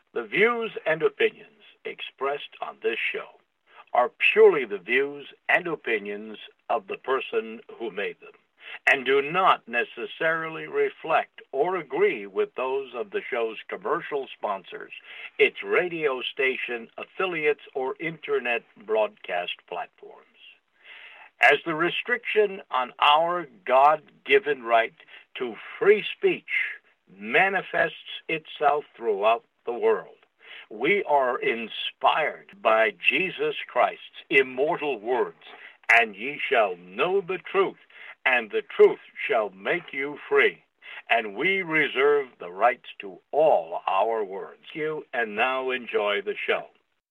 The views and opinions expressed on this show are purely the views and opinions of the person who made them, and do not necessarily reflect or agree with those of the show's commercial sponsors, its radio station affiliates, or internet broadcast platforms. As the restriction on our God-given right to free speech manifests itself throughout the world, we are inspired by Jesus Christ's immortal words, "And ye shall know the truth, and the truth shall make you free." And we reserve the rights to all our words. Thank you, and now enjoy the show.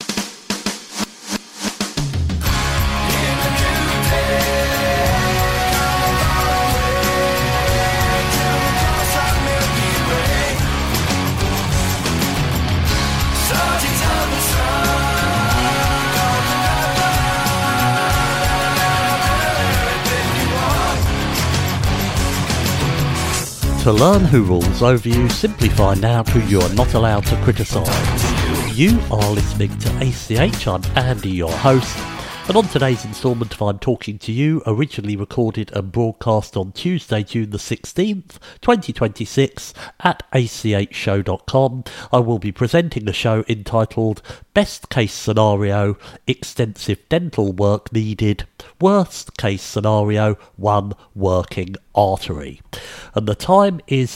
To learn who rules over you, simply find out who you are not allowed to criticise. You are listening to ACH, I'm Andy, your host, and on today's instalment of I'm Talking to You, originally recorded and broadcast on Tuesday, June the 16th, 2026, at achshow.com, I will be presenting a show entitled Best Case Scenario, Extensive Dental Work Needed, Worst Case Scenario, One Working Artery. And the time is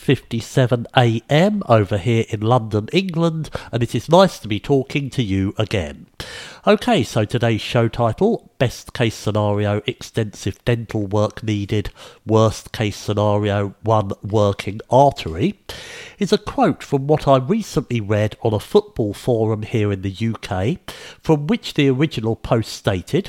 8:57 a.m. over here in London, England, and it is nice to be talking to you again. Okay, so today's show title, Best Case Scenario, Extensive Dental Work Needed, Worst Case Scenario, One Working Artery, is a quote from what I recently read on a football forum here in the UK, from which the original post stated,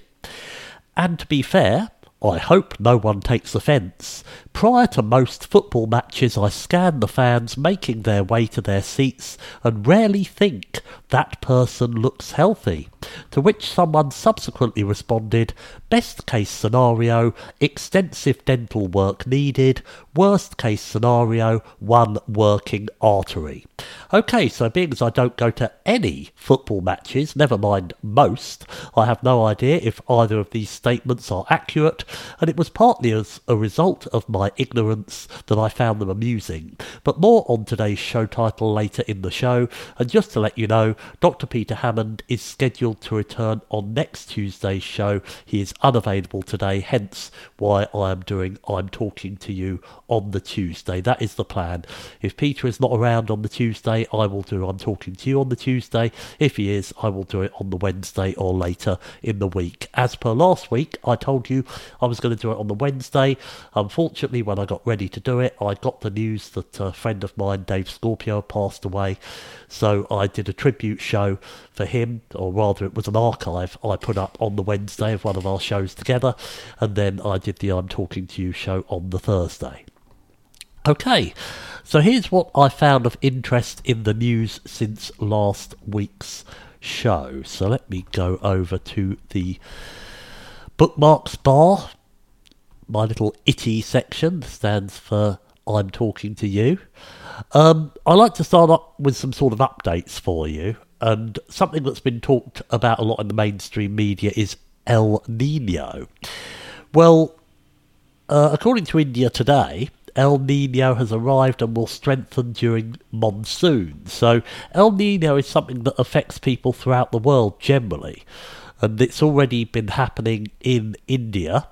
and to be fair, I hope no one takes offence, prior to most football matches I scan the fans making their way to their seats and rarely think that person looks healthy. To which someone subsequently responded, best case scenario, extensive dental work needed, worst case scenario, one working artery. Okay, so being as I don't go to any football matches, never mind most, I have no idea if either of these statements are accurate, and it was partly as a result of my ignorance that I found them amusing. But more on today's show title later in the show, and just to let you know, Dr. Peter Hammond is scheduled to return on next Tuesday's show. He is unavailable today, hence why I am doing I'm Talking to You on the Tuesday. That is the plan. If Peter is not around on the Tuesday, I will do I'm Talking to You on the Tuesday. If he is, I will do it on the Wednesday or later in the week. As per last week, I told you I was going to do it on the Wednesday. Unfortunately, when I got ready to do it, I got the news that a friend of mine, Dave Scorpio, passed away. So I did a tribute show for him, or rather it was an archive I put up on the Wednesday of one of our shows together, and then I did the I'm Talking to You show on the Thursday. Okay, so here's what I found of interest in the news since last week's show. So let me go over to the bookmarks bar. My little itty section stands for I'm Talking to You. I like to start up with some sort of updates for you, and something that's been talked about a lot in the mainstream media is El Nino. Well, according to India Today, El Nino has arrived and will strengthen during monsoon. So El Nino is something that affects people throughout the world generally, and it's already been happening in India.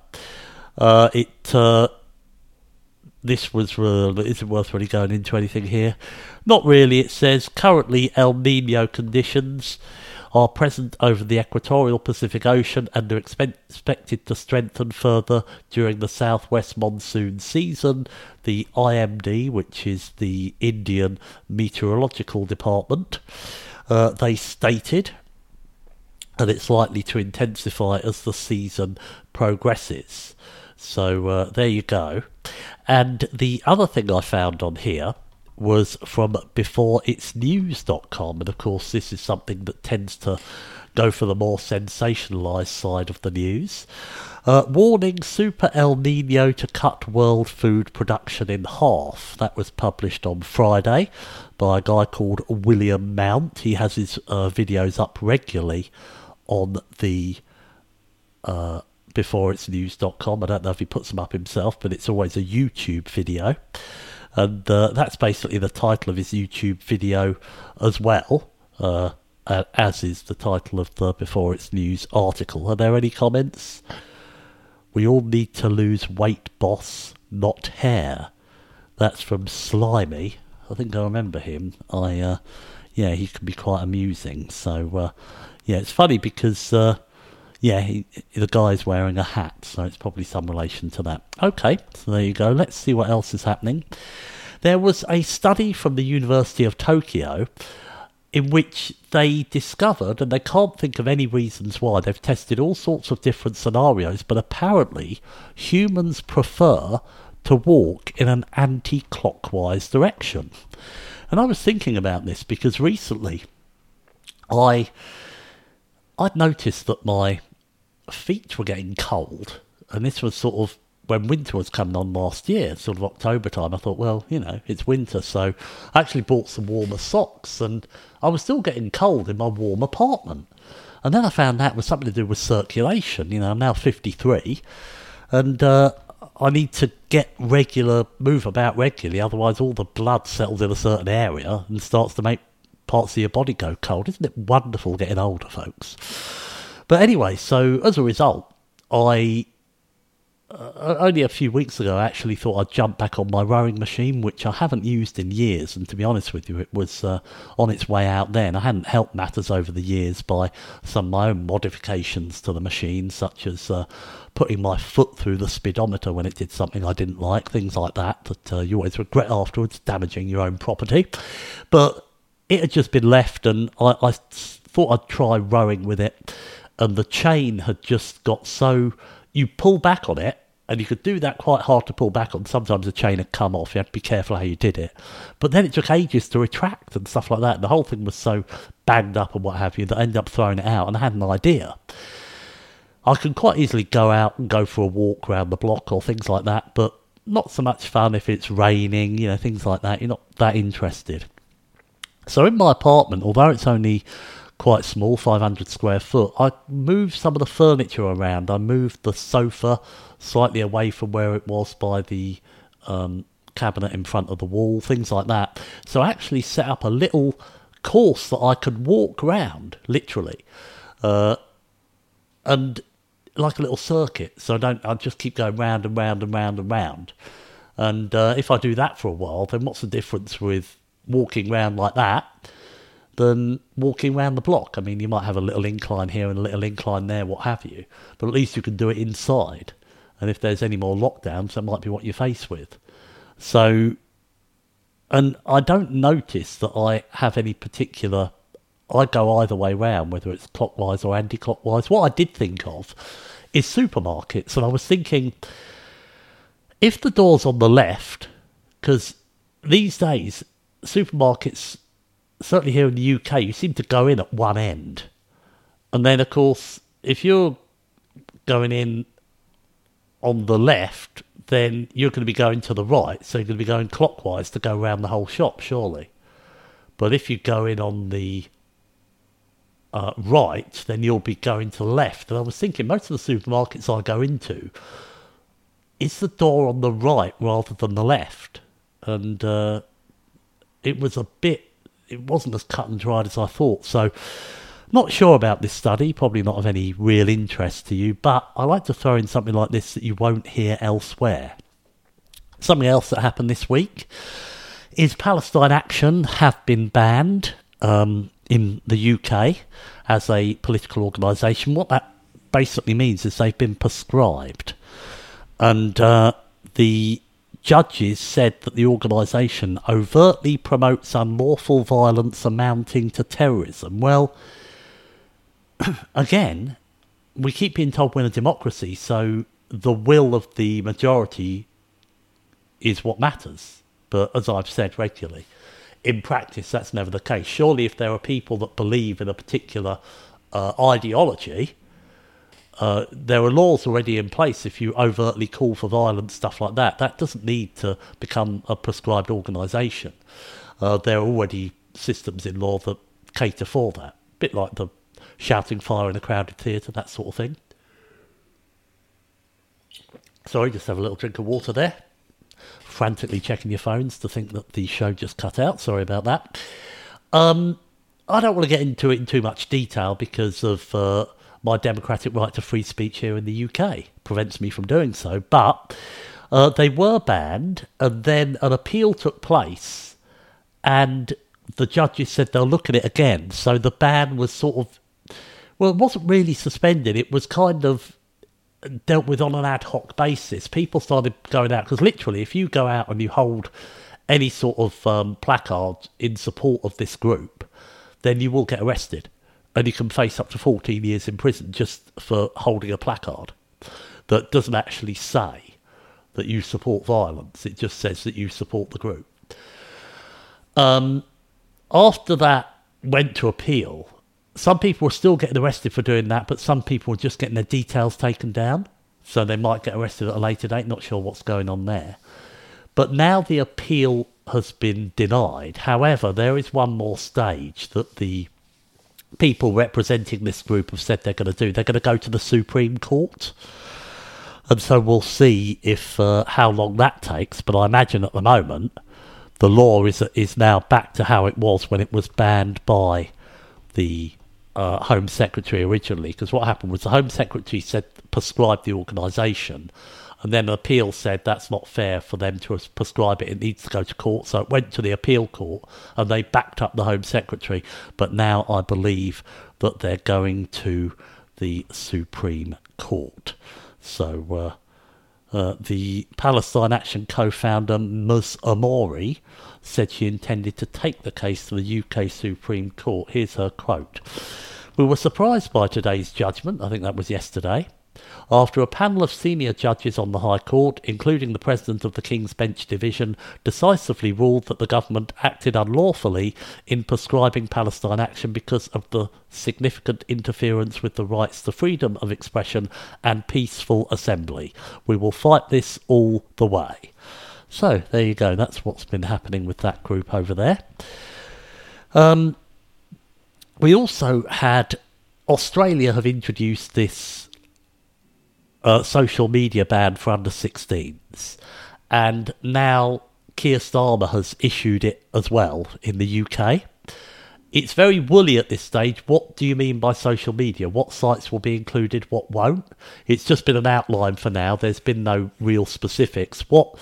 This isn't worth really going into anything here. Not really, it says, currently El Nino conditions are present over the equatorial Pacific Ocean and are expected to strengthen further during the southwest monsoon season. The IMD, which is the Indian Meteorological Department, they stated, and it's likely to intensify as the season progresses. So there you go. And the other thing I found on here was from beforeitsnews.com, and of course this is something that tends to go for the more sensationalised side of the news. Warning Super El Nino to cut world food production in half. That was published on Friday by a guy called William Mount. He has his videos up regularly on the beforeitsnews.com. I don't know if he puts them up himself, but it's always a YouTube video. And that's basically the title of his YouTube video as well, as is the title of the Before It's News article. Are there any comments? We all need to lose weight, boss, not hair. That's from Slimy. I think I remember him. He can be quite amusing. So, it's funny because, the guy's wearing a hat, so it's probably some relation to that. Okay, so there you go. Let's see what else is happening. There was a study from the University of Tokyo in which they discovered, and they can't think of any reasons why, they've tested all sorts of different scenarios, but apparently humans prefer to walk in an anti-clockwise direction. And I was thinking about this because recently I'd noticed that my feet were getting cold, and this was sort of when winter was coming on last year, sort of October time. I thought, well, it's winter, so I actually bought some warmer socks, and I was still getting cold in my warm apartment. And then I found out it was something to do with circulation. I'm now 53, and I need to move about regularly, otherwise all the blood settles in a certain area and starts to make parts of your body go cold. Isn't it wonderful getting older, folks? But anyway, so as a result, I only a few weeks ago I actually thought I'd jump back on my rowing machine, which I haven't used in years, and to be honest with you, it was on its way out then. I hadn't helped matters over the years by some of my own modifications to the machine, such as putting my foot through the speedometer when it did something I didn't like, things like that you always regret afterwards, damaging your own property. But it had just been left, and I thought I'd try rowing with it, and the chain had just got so... You pull back on it, and you could do that quite hard to pull back on. Sometimes the chain had come off. You had to be careful how you did it. But then it took ages to retract and stuff like that. And the whole thing was so banged up and what have you that I ended up throwing it out, and I had an idea. I can quite easily go out and go for a walk around the block or things like that, but not so much fun if it's raining, things like that. You're not that interested. So in my apartment, although it's only quite small, 500 square foot, I moved some of the furniture around. I moved the sofa slightly away from where it was by the cabinet in front of the wall, things like that. So I actually set up a little course that I could walk round, literally, and like a little circuit. So I just keep going round and round and round and round. And if I do that for a while, then what's the difference with walking round like that than walking around the block? I mean, you might have a little incline here and a little incline there, what have you, but at least you can do it inside. And if there's any more lockdowns, that might be what you're faced with. So, and I don't notice that I have any particular... I go either way round, whether it's clockwise or anti-clockwise. What I did think of is supermarkets, and I was thinking, if the door's on the left, because these days, supermarkets... certainly here in the UK, you seem to go in at one end. And then, of course, if you're going in on the left, then you're going to be going to the right. So you're going to be going clockwise to go around the whole shop, surely. But if you go in on the right, then you'll be going to the left. And I was thinking, most of the supermarkets I go into, is the door on the right rather than the left? And it wasn't as cut and dried as I thought. So, not sure about this study, probably not of any real interest to you, but I like to throw in something like this that you won't hear elsewhere. Something else that happened this week is Palestine Action have been banned in the UK as a political organisation. What that basically means is they've been proscribed. And the judges said that the organisation overtly promotes unlawful violence amounting to terrorism. Well, again, we keep being told we're in a democracy, so the will of the majority is what matters. But as I've said regularly, in practice, that's never the case. Surely if there are people that believe in a particular ideology, there are laws already in place. If you overtly call for violence, stuff like that, that doesn't need to become a prescribed organisation. There are already systems in law that cater for that. A bit like the shouting fire in a crowded theatre, that sort of thing. Sorry, just have a little drink of water there. Frantically checking your phones to think that the show just cut out. Sorry about that. I don't want to get into it in too much detail because of my democratic right to free speech here in the UK. Prevents me from doing so. But they were banned, and then an appeal took place, and the judges said they'll look at it again. So the ban was sort of, well, it wasn't really suspended. It was kind of dealt with on an ad hoc basis. People started going out, because literally if you go out and you hold any sort of placard in support of this group, then you will get arrested, and you can face up to 14 years in prison just for holding a placard that doesn't actually say that you support violence. It just says that you support the group. After that went to appeal, some people were still getting arrested for doing that, but some people were just getting their details taken down, so they might get arrested at a later date. Not sure what's going on there. But now the appeal has been denied. However, there is one more stage that the people representing this group have said they're going to do. They're going to go to the Supreme Court. And so we'll see if how long that takes. But I imagine at the moment, the law is now back to how it was when it was banned by the Home Secretary originally. Because what happened was the Home Secretary said prescribed the organisation, and then an appeal said that's not fair for them to prescribe it. It needs to go to court. So it went to the appeal court, and they backed up the Home Secretary. But now I believe that they're going to the Supreme Court. So the Palestine Action co-founder Ms Amori said she intended to take the case to the UK Supreme Court. Here's her quote. "We were surprised by today's judgment," I think that was yesterday, "after a panel of senior judges on the High Court, including the President of the King's Bench Division, decisively ruled that the government acted unlawfully in prescribing Palestine Action because of the significant interference with the rights to freedom of expression and peaceful assembly. We will fight this all the way." So, there you go. That's what's been happening with that group over there. We also had Australia have introduced this social media ban for under 16s, and now Keir Starmer has issued it as well in the UK. It's very woolly at this stage. What do you mean by social media? What sites will be included, what won't? It's just been an outline for now. There's been no real specifics. What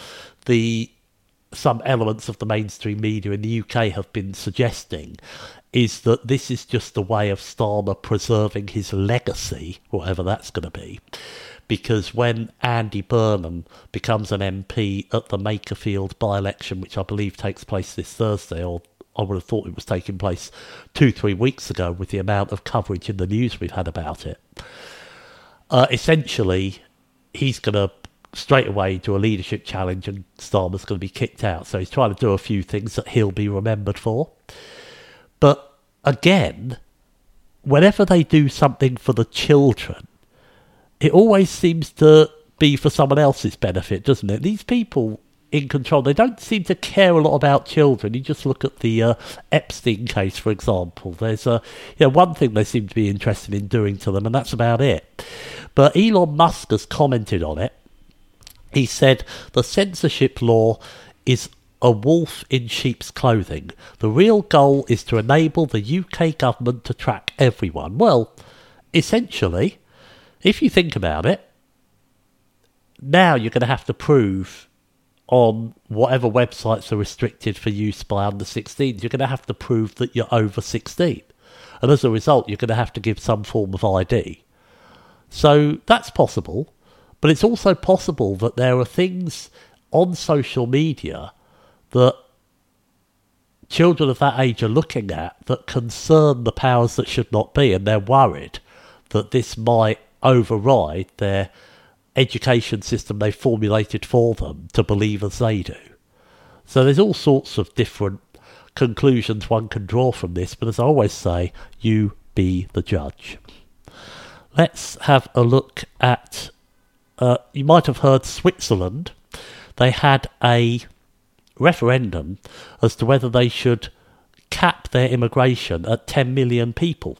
some elements of the mainstream media in the UK have been suggesting is that this is just a way of Starmer preserving his legacy, whatever that's going to be. Because when Andy Burnham becomes an MP at the Makerfield by-election, which I believe takes place this Thursday, or I would have thought it was taking place 2-3 weeks ago with the amount of coverage in the news we've had about it, essentially he's going to straight away do a leadership challenge and Starmer's going to be kicked out. So he's trying to do a few things that he'll be remembered for. But again, whenever they do something for the children, it always seems to be for someone else's benefit, doesn't it? These people in control, they don't seem to care a lot about children. You just look at the Epstein case, for example. There's one thing they seem to be interested in doing to them, and that's about it. But Elon Musk has commented on it. He said, "The censorship law is a wolf in sheep's clothing. The real goal is to enable the UK government to track everyone." Well, essentially, if you think about it, now you're going to have to prove on whatever websites are restricted for use by under 16s, you're going to have to prove that you're over 16. And as a result, you're going to have to give some form of ID. So that's possible. But it's also possible that there are things on social media that children of that age are looking at that concern the powers that should not be, and they're worried that this might override their education system they formulated for them to believe as they do. So there's all sorts of different conclusions one can draw from this, but as I always say, you be the judge. Let's have a look at, you might have heard Switzerland. They had a referendum as to whether they should cap their immigration at 10 million people.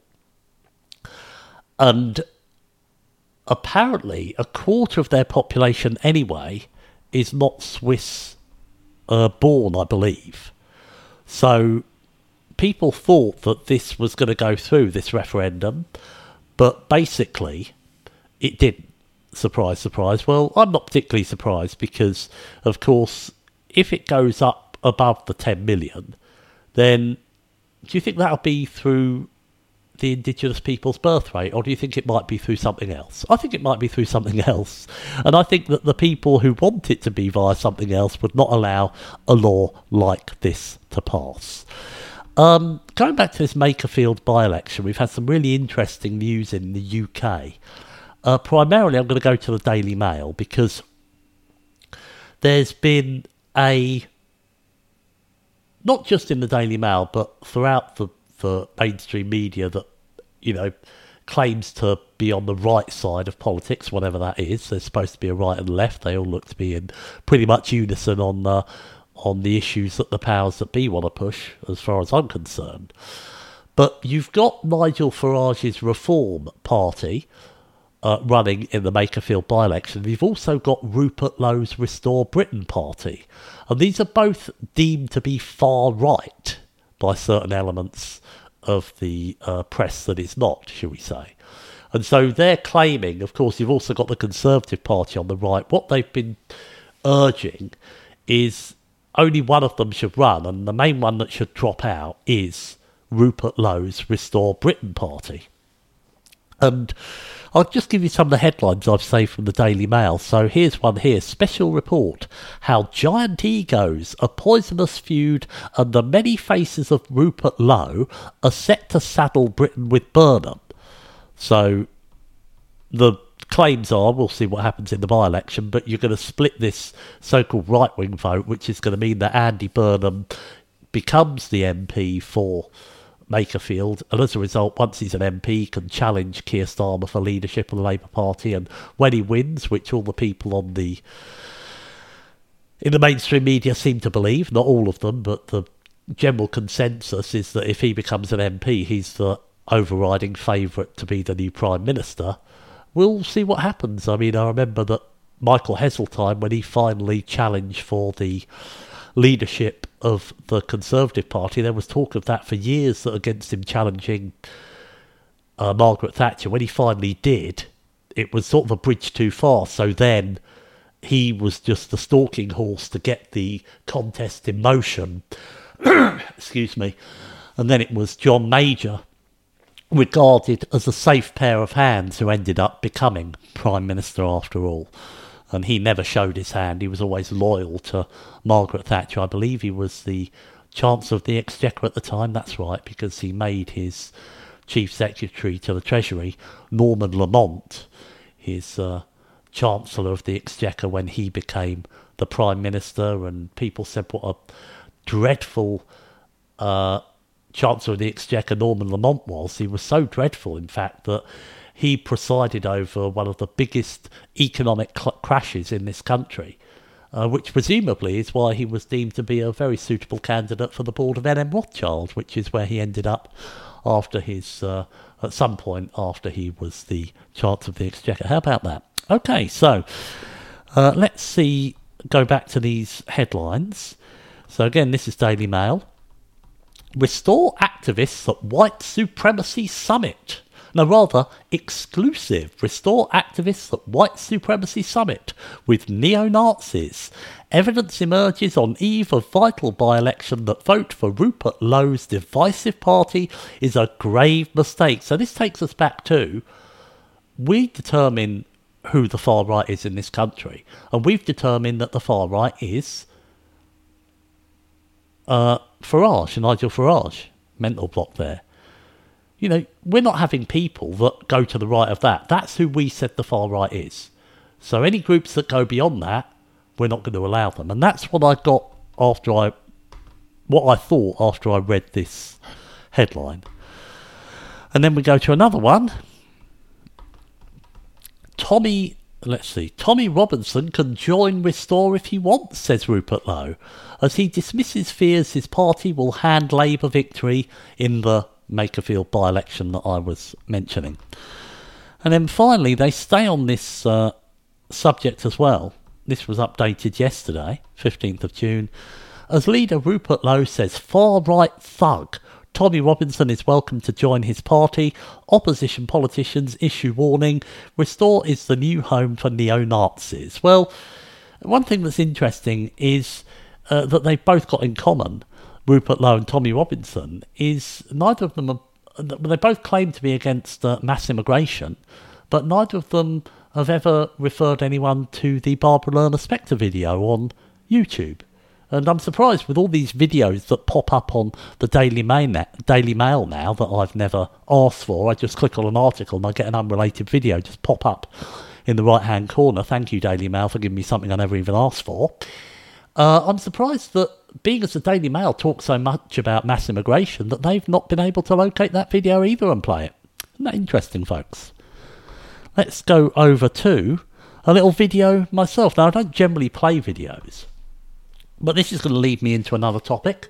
And apparently a quarter of their population anyway is not Swiss born, I believe. So people thought that this was going to go through, this referendum, but basically it didn't. Surprise, surprise. Well, I'm not particularly surprised because, of course, if it goes up above the 10 million, then do you think that'll be through the indigenous people's birth rate, or do you think it might be through something else? I think it might be through something else, and I think that the people who want it to be via something else would not allow a law like this to pass. Going back to this Makerfield by-election, we've had some really interesting news in the UK. Primarily, I'm going to go to the Daily Mail because there's been not just in the Daily Mail, but throughout the mainstream media that, claims to be on the right side of politics, whatever that is. There's supposed to be a right and left. They all look to be in pretty much unison on the issues that the powers that be want to push, as far as I'm concerned. But you've got Nigel Farage's Reform Party running in the Makerfield by-election. You've also got Rupert Lowe's Restore Britain Party. And these are both deemed to be far right by certain elements of the press that it's not, shall we say. And so they're claiming, of course, you've also got the Conservative Party on the right. What they've been urging is only one of them should run, and the main one that should drop out is Rupert Lowe's Restore Britain Party. And I'll just give you some of the headlines I've saved from the Daily Mail. So here's one here. Special report. How giant egos, a poisonous feud, and the many faces of Rupert Lowe are set to saddle Britain with Burnham. So the claims are, we'll see what happens in the by-election, but you're going to split this so-called right-wing vote, which is going to mean that Andy Burnham becomes the MP for Makerfield, and as a result, once he's an MP, he can challenge Keir Starmer for leadership of the Labour Party, and when he wins, which all the people in the mainstream media seem to believe, not all of them, but the general consensus is that if he becomes an MP, he's the overriding favourite to be the new Prime Minister. We'll see what happens. I mean, I remember that Michael Heseltine, when he finally challenged for the leadership of the Conservative Party, there was talk of that for years, that against him challenging Margaret Thatcher. When he finally did, it was sort of a bridge too far, so then he was just the stalking horse to get the contest in motion. Excuse me. And then it was John Major, regarded as a safe pair of hands, who ended up becoming Prime Minister after all. And he never showed his hand. He was always loyal to Margaret Thatcher. I believe he was the Chancellor of the Exchequer at the time. That's right, because he made his Chief Secretary to the Treasury, Norman Lamont, his Chancellor of the Exchequer, when he became the Prime Minister. And people said what a dreadful Chancellor of the Exchequer Norman Lamont was. He was so dreadful, in fact, that he presided over one of the biggest economic crashes in this country, which presumably is why he was deemed to be a very suitable candidate for the board of NM Rothschild, which is where he ended up after his, at some point after he was the Chancellor of the Exchequer. How about that? Okay, so let's go back to these headlines. So again, this is Daily Mail. Restore activists at White Supremacy Summit. No, rather, exclusive. Restore activists at White Supremacy Summit with neo-Nazis. Evidence emerges on eve of vital by-election that vote for Rupert Lowe's divisive party is a grave mistake. So this takes us back to, we determine who the far right is in this country, and we've determined that the far right is Farage, Nigel Farage. Mental block there. You know, we're not having people that go to the right of that. That's who we said the far right is. So any groups that go beyond that, we're not going to allow them. And that's what I got what I thought after I read this headline. And then we go to another one. Tommy Robinson can join Restore if he wants, says Rupert Lowe, as he dismisses fears his party will hand Labour victory in the Makerfield by-election that I was mentioning. And then finally, they stay on this subject as well. This was updated yesterday, 15th of June. As leader Rupert Lowe says, far-right thug Tommy Robinson is welcome to join his party. Opposition politicians issue warning. Restore is the new home for neo-Nazis. Well, one thing that's interesting is that they've both got in common, Rupert Lowe and Tommy Robinson, is neither of them they both claim to be against mass immigration, but neither of them have ever referred anyone to the Barbara Lerner-Spector video on YouTube. And I'm surprised with all these videos that pop up on the Daily Mail now that I've never asked for. I just click on an article and I get an unrelated video just pop up in the right-hand corner. Thank you, Daily Mail, for giving me something I never even asked for. I'm surprised that, being as the Daily Mail talks so much about mass immigration, that they've not been able to locate that video either and play it. Isn't that interesting, folks? Let's go over to a little video myself. Now, I don't generally play videos, but this is going to lead me into another topic.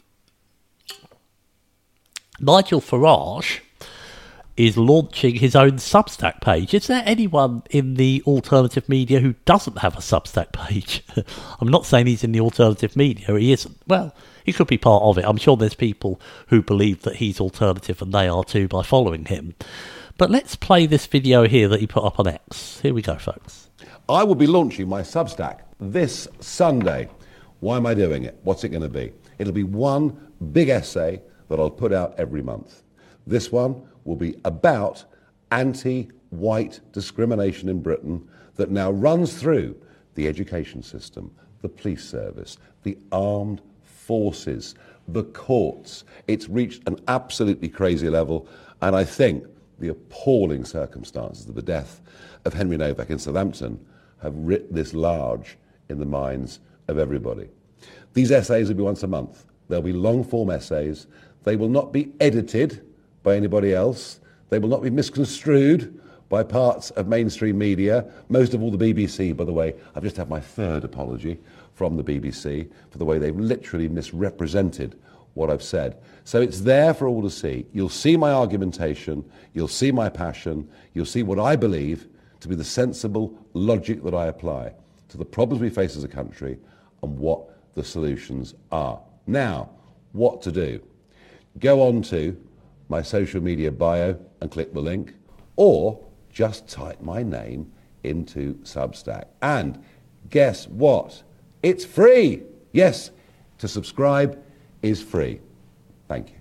Nigel Farage is launching his own Substack page. Is there anyone in the alternative media who doesn't have a Substack page? I'm not saying he's in the alternative media. He isn't. Well, he could be part of it. I'm sure there's people who believe that he's alternative, and they are too by following him. But let's play this video here that he put up on X. Here we go, folks. I will be launching my Substack this Sunday. Why am I doing it? What's it going to be? It'll be one big essay that I'll put out every month. This one will be about anti-white discrimination in Britain that now runs through the education system, the police service, the armed forces, the courts. It's reached an absolutely crazy level, and I think the appalling circumstances of the death of Henry Novak in Southampton have writ this large in the minds of everybody. These essays will be once a month. They'll be long-form essays. They will not be edited by anybody else. They will not be misconstrued by parts of mainstream media, most of all the BBC, by the way. I've just had my third apology from the BBC for the way they've literally misrepresented what I've said. So it's there for all to see. You'll see my argumentation, you'll see my passion, you'll see what I believe to be the sensible logic that I apply to the problems we face as a country and what the solutions are. Now, what to do? Go on to my social media bio and click the link, or just type my name into Substack. And guess what? It's free. Yes, to subscribe is free. Thank you.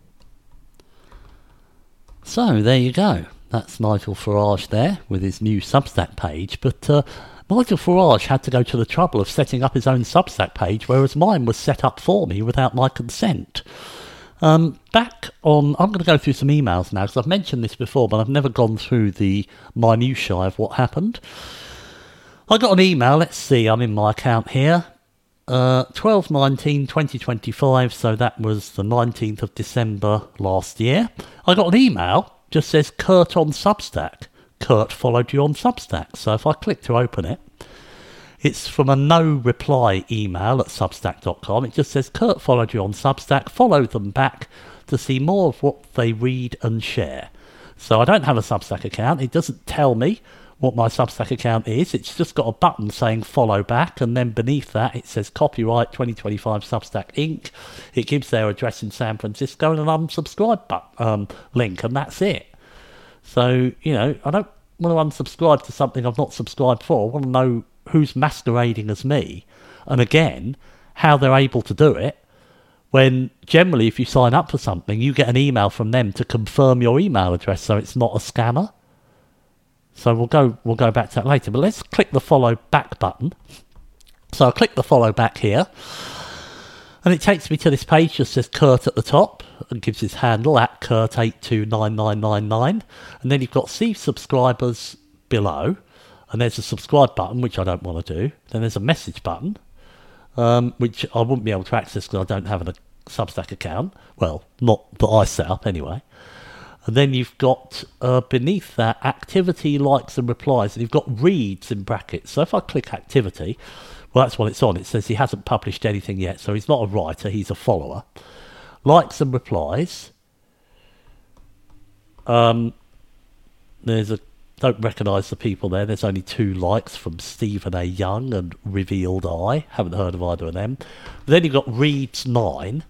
So, there you go. That's Nigel Farage there with his new Substack page, but Nigel Farage had to go to the trouble of setting up his own Substack page, whereas mine was set up for me without my consent. I'm going to go through some emails now, because I've mentioned this before, but I've never gone through the minutiae of what happened. I got an email, let's see, I'm in my account here, 12/19/2025, so that was the 19th of December last year. I got an email, just says Kurt on Substack. Kurt followed you on Substack, so if I click to open it, it's from a no-reply email at substack.com. It just says, Kurt followed you on Substack. Follow them back to see more of what they read and share. So I don't have a Substack account. It doesn't tell me what my Substack account is. It's just got a button saying follow back, and then beneath that it says copyright 2025 Substack Inc. It gives their address in San Francisco and an unsubscribe link, and that's it. So, you know, I don't want to unsubscribe to something I've not subscribed for. I want to know who's masquerading as me, and again, how they're able to do it, when generally if you sign up for something, you get an email from them to confirm your email address, so it's not a scammer. So we'll go back to that later, but let's click the follow back button. So I click the follow back here, and it takes me to this page that says Kurt at the top, and gives his handle at Kurt829999, and then you've got see subscribers below, and there's a subscribe button, which I don't want to do. Then there's a message button, which I wouldn't be able to access because I don't have a Substack account. Well, not that I set up anyway. And then you've got beneath that activity, likes and replies, and you've got reads in brackets. So if I click activity, well, that's what it's on. It says he hasn't published anything yet, so he's not a writer, he's a follower. Likes and replies. Don't recognise the people there. There's only 2 likes from Stephen A. Young and Revealed Eye. Haven't heard of either of them. Then you've got reads 9.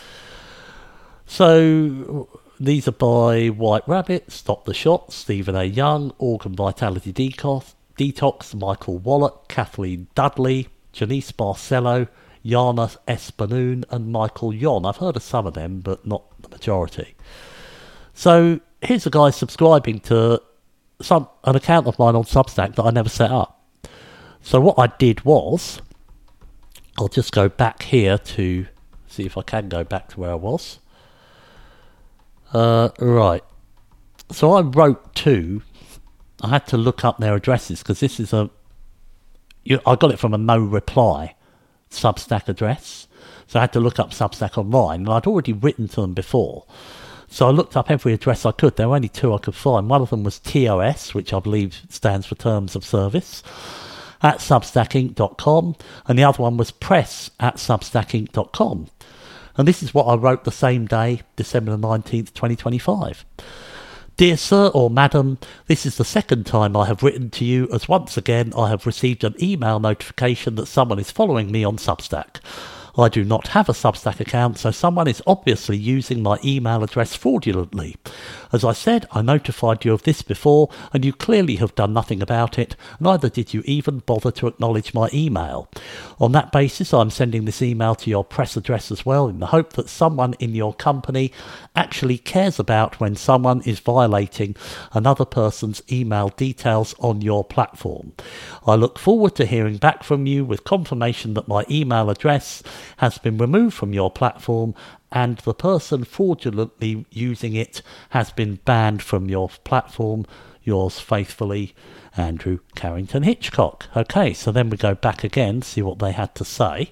So these are by White Rabbit, Stop the Shot, Stephen A. Young, Organ Vitality Detox, Michael Wallach, Kathleen Dudley, Janice Barcelo, Jana Espanoon and Michael Yon. I've heard of some of them, but not the majority. So here's a guy subscribing to an account of mine on Substack that I never set up. So what I did was, I'll just go back here to see if I can go back to where I was. Right. So I wrote to, I had to look up their addresses because this is I got it from a no reply Substack address. So I had to look up Substack online, and I'd already written to them before. So I looked up every address I could. There were only 2 I could find. One of them was TOS, which I believe stands for Terms of Service, at substackinc.com, and the other one was press@substackinc.com. And this is what I wrote the same day, December the 19th, 2025. Dear Sir or Madam, this is the second time I have written to you, as once again I have received an email notification that someone is following me on Substack. I do not have a Substack account, so someone is obviously using my email address fraudulently. As I said, I notified you of this before, and you clearly have done nothing about it, neither did you even bother to acknowledge my email. On that basis, I'm sending this email to your press address as well, in the hope that someone in your company actually cares about when someone is violating another person's email details on your platform. I look forward to hearing back from you with confirmation that my email address has been removed from your platform and the person fraudulently using it has been banned from your platform. Yours faithfully, Andrew Carrington Hitchcock. Okay, so then we go back again, see what they had to say.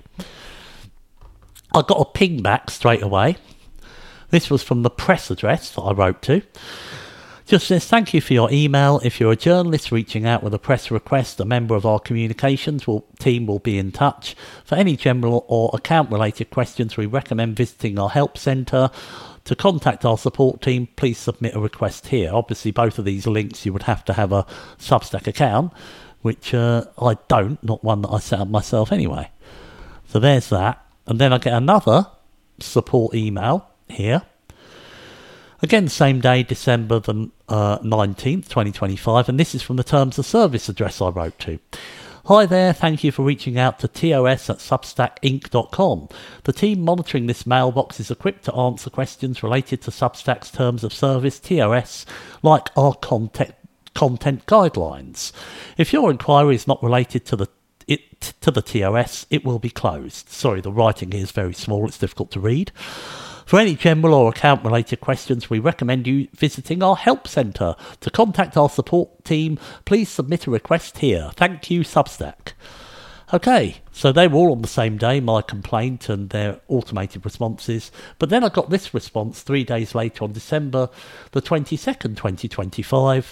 I got a ping back straight away. This was from the press address that I wrote to. Just says, thank you for your email. If you're a journalist reaching out with a press request, a member of our communications team will be in touch. For any general or account-related questions, we recommend visiting our help centre. To contact our support team, please submit a request here. Obviously, both of these links, you would have to have a Substack account, which I don't, not one that I set up myself anyway. So there's that. And then I get another support email here. Again, same day, December the 19th, 2025, and this is from the Terms of Service address I wrote to. Hi there, thank you for reaching out to TOS at substackinc.com. The team monitoring this mailbox is equipped to answer questions related to Substack's Terms of Service, TOS, like our content guidelines. If your inquiry is not related to the TOS, it will be closed. Sorry, the writing here is very small, it's difficult to read. For any general or account-related questions, we recommend you visiting our help centre. To contact our support team, please submit a request here. Thank you, Substack. Okay, so they were all on the same day, my complaint and their automated responses. But then I got this response 3 days later on December the 22nd, 2025.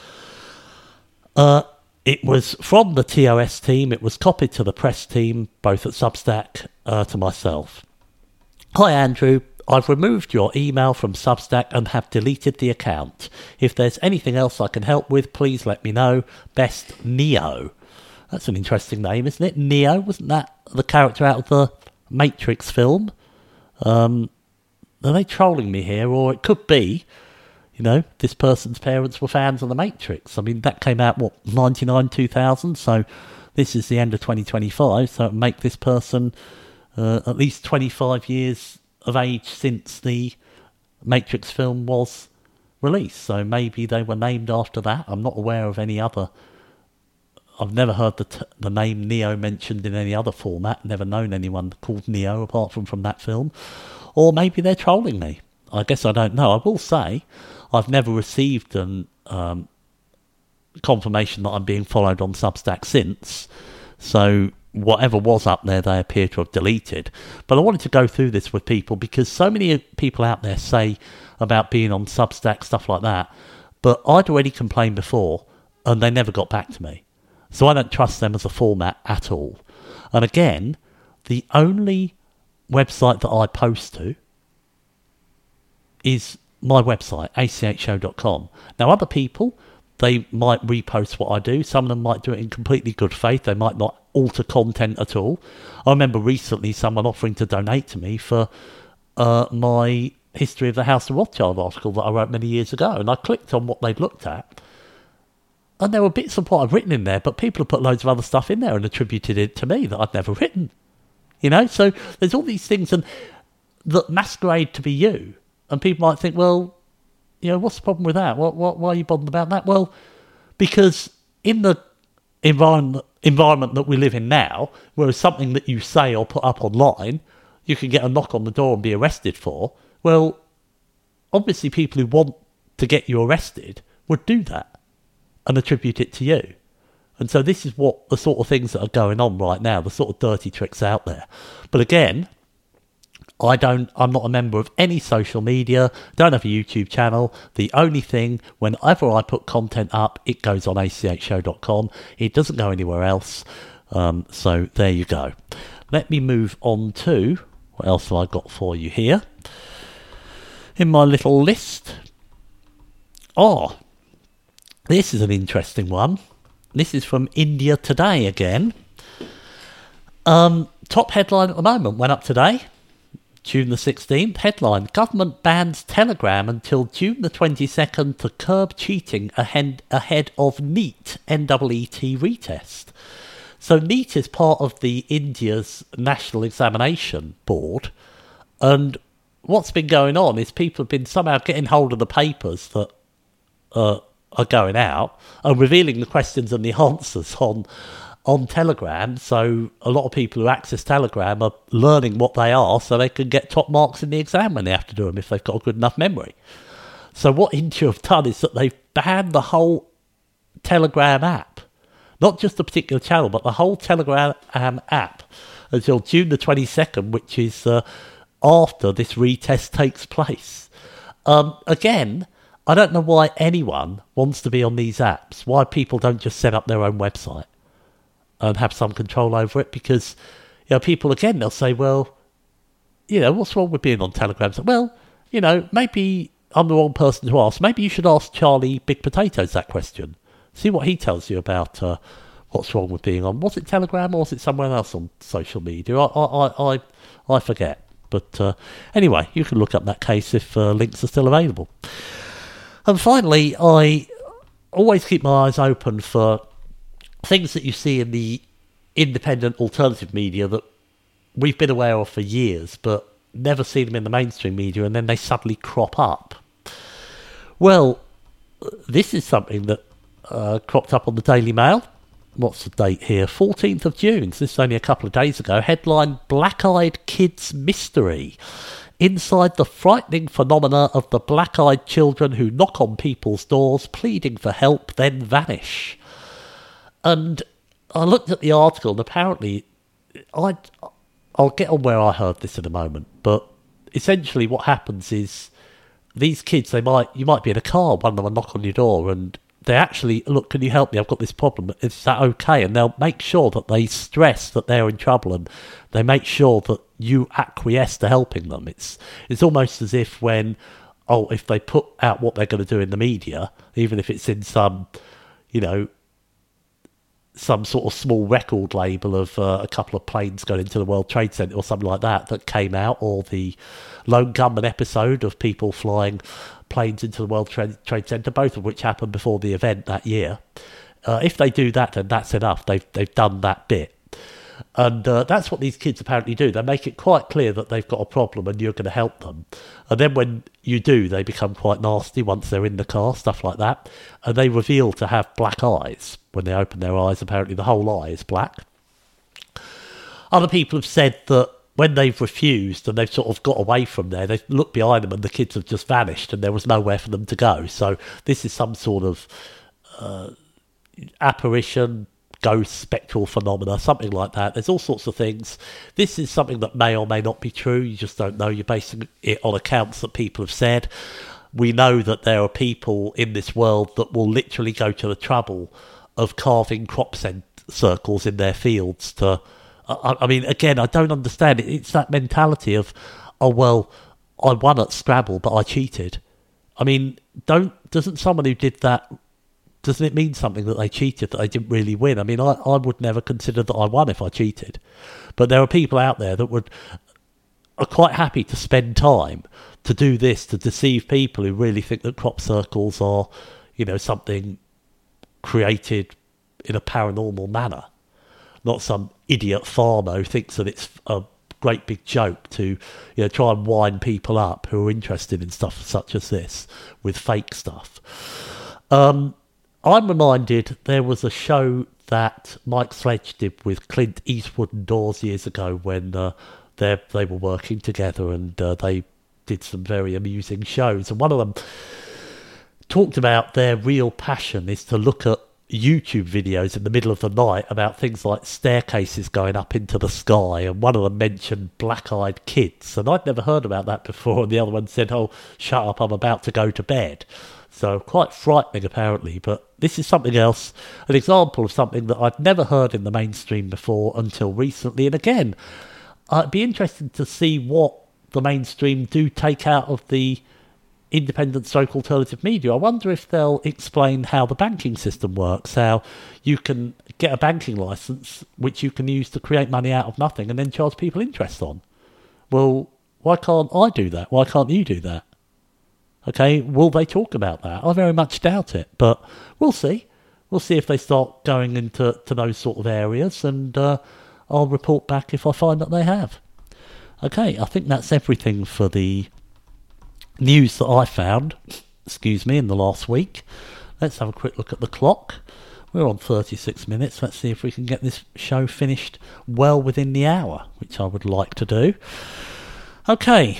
It was from the TOS team. It was copied to the press team, both at Substack, to myself. Hi, Andrew. I've removed your email from Substack and have deleted the account. If there's anything else I can help with, please let me know. Best, Neo. That's an interesting name, isn't it? Neo, wasn't that the character out of the Matrix film? Are they trolling me here? Or it could be, this person's parents were fans of the Matrix. I mean, that came out, 99, 2000? So this is the end of 2025, so it would make this person at least 25 years of age since the Matrix film was released. So maybe they were named after that. I'm not aware of any other. I've never heard the name Neo mentioned in any other format. Never known anyone called Neo apart from that film. Or maybe they're trolling me. I guess I don't know. I will say I've never received an confirmation that I'm being followed on Substack since. So whatever was up there, they appear to have deleted. But I wanted to go through this with people because so many people out there say about being on Substack, stuff like that. But I'd already complained before, and they never got back to me. So I don't trust them as a format at all. And again, the only website that I post to is my website, achshow.com. Now, other people, they might repost what I do. Some of them might do it in completely good faith. They might not alter content at all. I remember recently someone offering to donate to me for my History of the House of Rothschild article that I wrote many years ago. And I clicked on what they'd looked at. And there were bits of what I'd written in there, but people have put loads of other stuff in there and attributed it to me that I'd never written. You know, so there's all these things that masquerade to be you. And people might think, well, you know, what's the problem with that? Why are you bothered about that? Well, because in the environment that we live in now, whereas something that you say or put up online, you can get a knock on the door and be arrested for. Well, obviously people who want to get you arrested would do that and attribute it to you. And so this is what the sort of things that are going on right now, the sort of dirty tricks out there. But again, I'm not a member of any social media, don't have a YouTube channel. The only thing, whenever I put content up, it goes on achshow.com. It doesn't go anywhere else. So there you go. Let me move on to, what else have I got for you here? In my little list. Oh, this is an interesting one. This is from India Today again. Top headline at the moment, went up today. June the 16th, headline, government bans Telegram until June the 22nd to curb cheating ahead of NEET, NEET retest. So NEET is part of the India's National Examination Board, and what's been going on is people have been somehow getting hold of the papers that are going out and revealing the questions and the answers on Telegram, so a lot of people who access Telegram are learning what they are so they can get top marks in the exam when they have to do them if they've got a good enough memory. So what India have done is that they've banned the whole Telegram app, not just a particular channel, but the whole Telegram app until June the 22nd, which is after this retest takes place. Again, I don't know why anyone wants to be on these apps, why people don't just set up their own website and have some control over it, because, you know, people, again, they'll say, well, you know, what's wrong with being on Telegram? So, well, you know, maybe I'm the wrong person to ask. Maybe you should ask Charlie Big Potatoes that question. See what he tells you about what's wrong with being on. Was it Telegram or was it somewhere else on social media? I forget. But anyway, you can look up that case if links are still available. And finally, I always keep my eyes open for things that you see in the independent alternative media that we've been aware of for years, but never seen them in the mainstream media, and then they suddenly crop up. Well, this is something that cropped up on the Daily Mail. What's the date here? 14th of June. So this is only a couple of days ago. Headline, Black-Eyed Kids Mystery. Inside the frightening phenomena of the black-eyed children who knock on people's doors, pleading for help, then vanish. And I looked at the article, and apparently, I'll get on where I heard this in a moment, but essentially what happens is these kids, you might be in a car, one of them will knock on your door, and they actually, look, can you help me? I've got this problem. Is that okay? And they'll make sure that they stress that they're in trouble, and they make sure that you acquiesce to helping them. It's almost as if if they put out what they're going to do in the media, even if it's in some, you know, some sort of small record label of a couple of planes going into the World Trade Center or something like that came out, or the Lone Gunman episode of people flying planes into the World Trade Center, both of which happened before the event that year. If they do that, then that's enough. They've done that bit. And that's what these kids apparently do. They make it quite clear that they've got a problem and you're going to help them. And then when you do, they become quite nasty once they're in the car, stuff like that. And they reveal to have black eyes. When they open their eyes, apparently the whole eye is black. Other people have said that when they've refused and they've sort of got away from there, they've looked behind them and the kids have just vanished and there was nowhere for them to go. So this is some sort of apparition, ghost, spectral phenomena, something like that. There's all sorts of things. This is something that may or may not be true. You just don't know. You're basing it on accounts that people have said. We know that there are people in this world that will literally go to the trouble of carving crop circles in their fields to... I mean, again, I don't understand it. It's that mentality of, oh, well, I won at Scrabble, but I cheated. I mean, doesn't someone who did that... Doesn't it mean something that they cheated, that they didn't really win? I mean, I would never consider that I won if I cheated. But there are people out there that are quite happy to spend time to do this, to deceive people who really think that crop circles are, something created in a paranormal manner. Not some idiot farmer who thinks that it's a great big joke to try and wind people up who are interested in stuff such as this with fake stuff. I'm reminded there was a show that Mike Sledge did with Clint Eastwood and Dawes years ago when they were working together, and they did some very amusing shows. And one of them talked about their real passion is to look at YouTube videos in the middle of the night about things like staircases going up into the sky, and one of them mentioned black-eyed kids, and I'd never heard about that before, and the other one said, oh, shut up, I'm about to go to bed. So quite frightening, apparently. But this is something else, an example of something that I'd never heard in the mainstream before until recently. And again, I'd be interested to see what the mainstream do take out of the independent alternative media. I wonder if they'll explain how the banking system works, how you can get a banking license which you can use to create money out of nothing and then charge people interest on. Well, why can't I do that? Why can't you do that? Okay, will they talk about that? I very much doubt it, but we'll see. We'll see if they start going into those sort of areas, and I'll report back if I find that they have. Okay, I think that's everything for the news that I found, in the last week. Let's have a quick look at the clock. We're on 36 minutes. Let's see if we can get this show finished well within the hour, which I would like to do. Okay,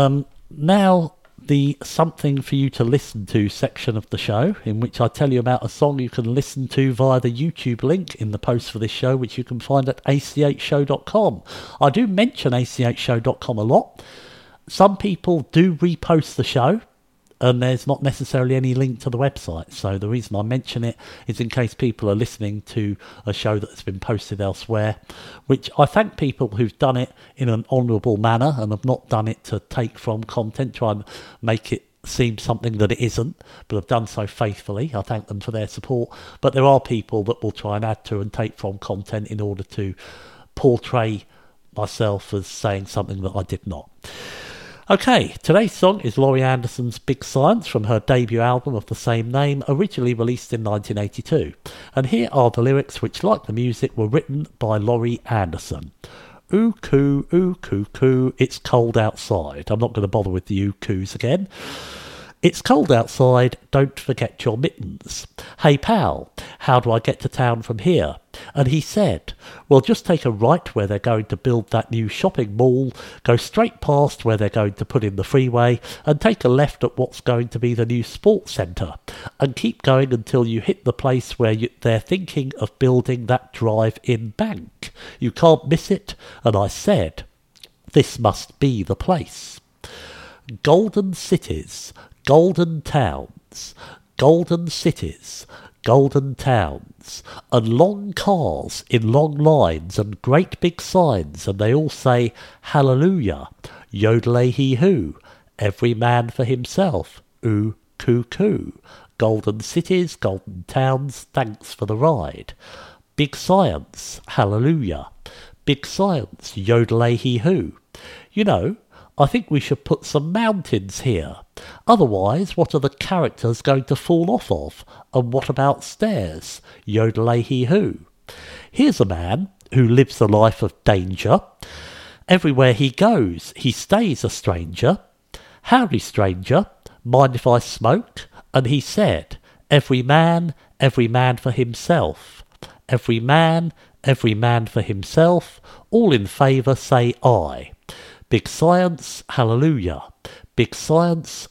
now the something for you to listen to section of the show, in which I tell you about a song you can listen to via the YouTube link in the post for this show, which you can find at achshow.com. I do mention achshow.com a lot. Some people do repost the show, and there's not necessarily any link to the website. So the reason I mention it is in case people are listening to a show that's been posted elsewhere, which I thank people who've done it in an honourable manner and have not done it to take from content, try and make it seem something that it isn't, but have done so faithfully. I thank them for their support. But there are people that will try and add to and take from content in order to portray myself as saying something that I did not. Okay, today's song is Laurie Anderson's Big Science from her debut album of the same name, originally released in 1982. And here are the lyrics which, like the music, were written by Laurie Anderson. Ooh, coo, it's cold outside. I'm not going to bother with the ooh, coos again. It's cold outside, don't forget your mittens. Hey pal, how do I get to town from here? And he said, well, just take a right where they're going to build that new shopping mall, go straight past where they're going to put in the freeway, and take a left at what's going to be the new sports centre, and keep going until you hit the place where they're thinking of building that drive-in bank. You can't miss it. And I said, this must be the place. Golden cities, golden towns, golden cities, golden towns, and long cars in long lines and great big signs, and they all say, hallelujah, yodel-hee-hoo, every man for himself, ooh, coo, golden cities, golden towns, thanks for the ride. Big science, hallelujah, big science, yodel-hee-hoo. You know, I think we should put some mountains here. Otherwise, what are the characters going to fall off of? And what about stairs? Yodel-hee-hoo. Here's a man who lives a life of danger. Everywhere he goes, he stays a stranger. Howdy, stranger, mind if I smoke? And he said, every man for himself. Every man for himself. All in favour say aye. Big science, hallelujah. Big science,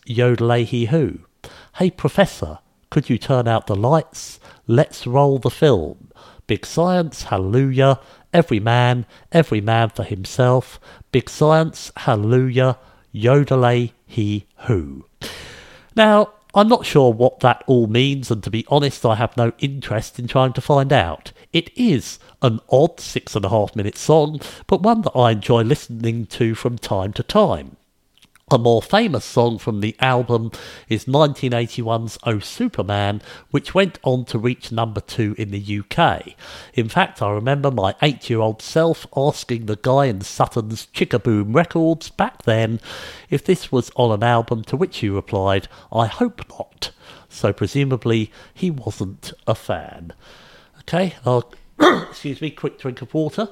yodel-hee-hoo. Hey, Professor, could you turn out the lights? Let's roll the film. Big Science, Hallelujah, every man for himself, Big Science, Hallelujah, Yodelay he who. Now, I'm not sure what that all means, and to be honest, I have no interest in trying to find out. It is an odd 6.5-minute song, but one that I enjoy listening to from time to time. A more famous song from the album is 1981's Oh Superman, which went on to reach number 2 in the UK. In fact, I remember my 8-year-old self asking the guy in Sutton's Chickaboom Records back then if this was on an album, to which he replied, "I hope not." So presumably he wasn't a fan. Okay, I'll excuse me, quick drink of water.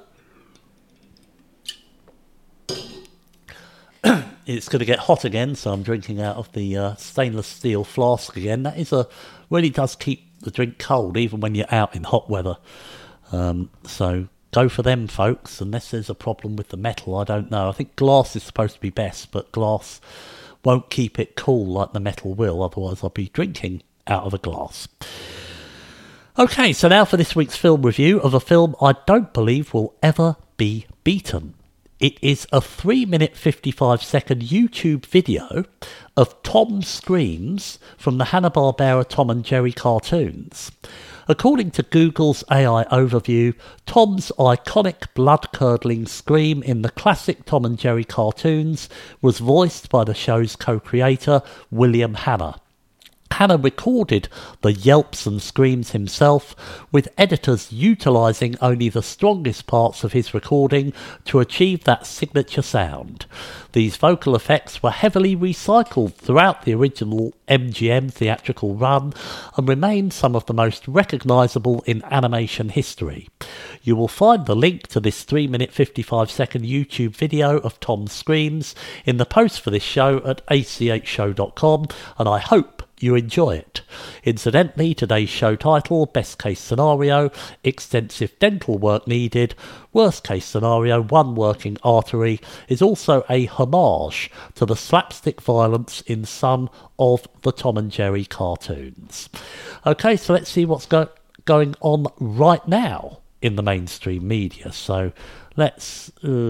It's going to get hot again, so I'm drinking out of the stainless steel flask again. That really does keep the drink cold, even when you're out in hot weather. So go for them, folks, unless there's a problem with the metal. I don't know. I think glass is supposed to be best, but glass won't keep it cool like the metal will. Otherwise, I'll be drinking out of a glass. Okay, so now for this week's film review of a film I don't believe will ever be beaten. It is a 3-minute 55-second YouTube video of Tom Screams from the Hanna-Barbera Tom and Jerry cartoons. According to Google's AI overview, Tom's iconic blood-curdling scream in the classic Tom and Jerry cartoons was voiced by the show's co-creator, William Hanna. Hanna recorded the yelps and screams himself, with editors utilising only the strongest parts of his recording to achieve that signature sound. These vocal effects were heavily recycled throughout the original MGM theatrical run and remain some of the most recognisable in animation history. You will find the link to this 3-minute 55-second YouTube video of Tom Screams in the post for this show at achshow.com, and I hope you enjoy it. Incidentally, today's show title, Best Case Scenario, Extensive Dental Work Needed, Worst Case Scenario, One Working Artery, is also a homage to the slapstick violence in some of the Tom and Jerry cartoons. Okay, so let's see what's going on right now in the mainstream media. So let's...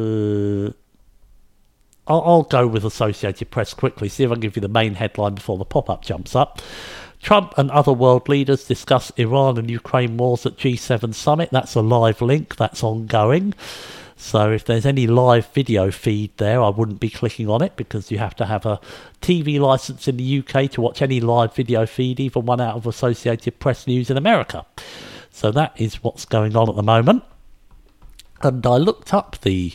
I'll go with Associated Press quickly, see if I can give you the main headline before the pop-up jumps up. Trump and other world leaders discuss Iran and Ukraine wars at G7 summit. That's a live link, that's ongoing. So if there's any live video feed there, I wouldn't be clicking on it, because you have to have a TV licence in the UK to watch any live video feed, even one out of Associated Press News in America. So that is what's going on at the moment. And I looked up the...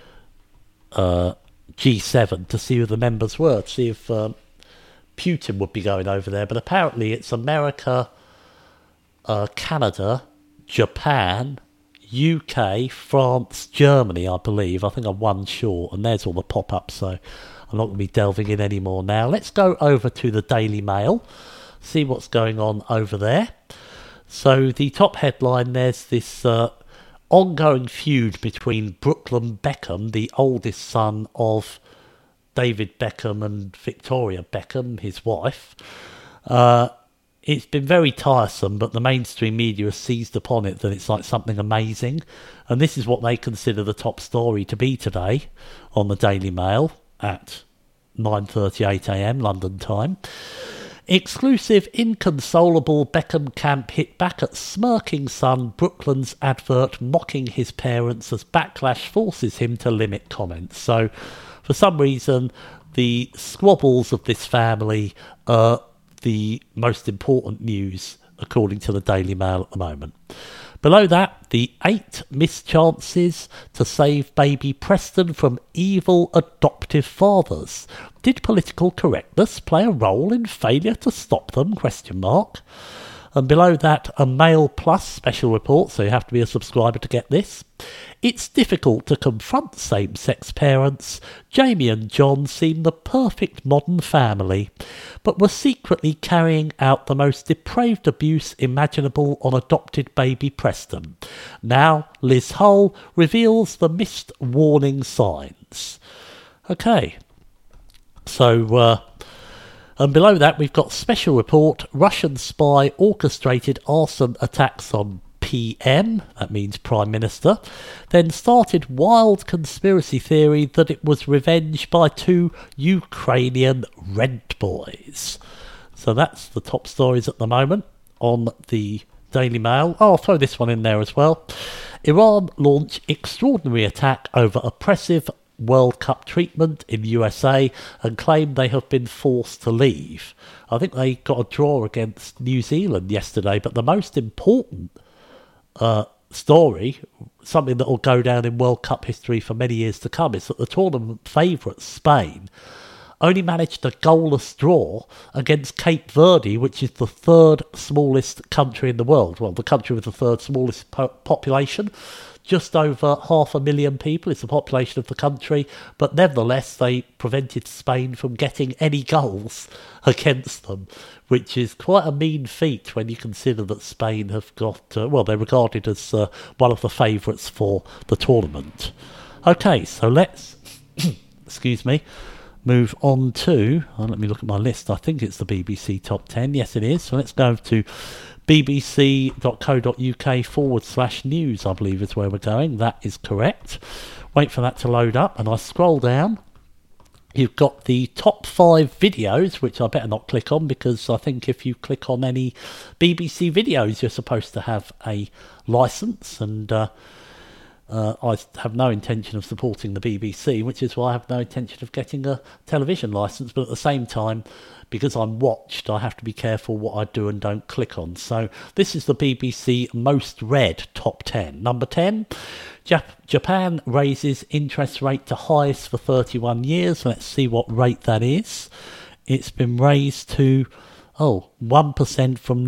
G7 to see who the members were, to see if Putin would be going over there, but apparently it's America, Canada, Japan, UK, France, Germany, I believe. I think I'm one short, and there's all the pop-ups, so I'm not going to be delving in anymore now. Let's go over to the Daily Mail, see what's going on over there. So the top headline, there's this... ongoing feud between Brooklyn Beckham, the oldest son of David Beckham, and Victoria Beckham, his wife. It's been very tiresome, but the mainstream media has seized upon it that it's like something amazing. And this is what they consider the top story to be today on the Daily Mail at 9:38am London time. Exclusive, inconsolable Beckham camp hit back at smirking son Brooklyn's advert mocking his parents as backlash forces him to limit comments. So, for some reason, the squabbles of this family are the most important news, according to the Daily Mail at the moment. Below that, the 8 mischances to save baby Preston from evil adoptive fathers. Did political correctness play a role in failure to stop them? ? And below that, a Mail Plus special report, so you have to be a subscriber to get this. It's difficult to confront same-sex parents. Jamie and John seem the perfect modern family, but were secretly carrying out the most depraved abuse imaginable on adopted baby Preston. Now, Liz Hull reveals the missed warning signs. Okay, so... And below that, we've got special report, Russian spy orchestrated arson attacks on PM, that means Prime Minister, then started wild conspiracy theory that it was revenge by 2 Ukrainian rent boys. So that's the top stories at the moment on the Daily Mail. Oh, I'll throw this one in there as well. Iran launch extraordinary attack over oppressive World Cup treatment in USA and claim they have been forced to leave. I think they got a draw against New Zealand yesterday, but the most important story, something that will go down in World Cup history for many years to come, is that the tournament favourite Spain only managed a goalless draw against Cape Verde, which is the 3rd smallest country in the world. Well, the country with the 3rd smallest population. Just over 500,000 people is the population of the country, but nevertheless they prevented Spain from getting any goals against them, which is quite a mean feat when you consider that Spain have got, they're regarded as one of the favourites for the tournament. Okay, so let's, excuse me, move on to, let me look at my list, I think it's the BBC Top 10, yes it is, so let's go to bbc.co.uk/news, I believe is where we're going. That is correct. Wait for that to load up, and I scroll down. You've got the top 5 videos, which I better not click on, because I think if you click on any BBC videos, you're supposed to have a licence, and I have no intention of supporting the BBC, which is why I have no intention of getting a television licence, but at the same time, because I'm watched, I have to be careful what I do and don't click on. So this is the BBC most read top 10. Number 10, Japan raises interest rate to highest for 31 years. Let's see what rate that is. It's been raised to 1% from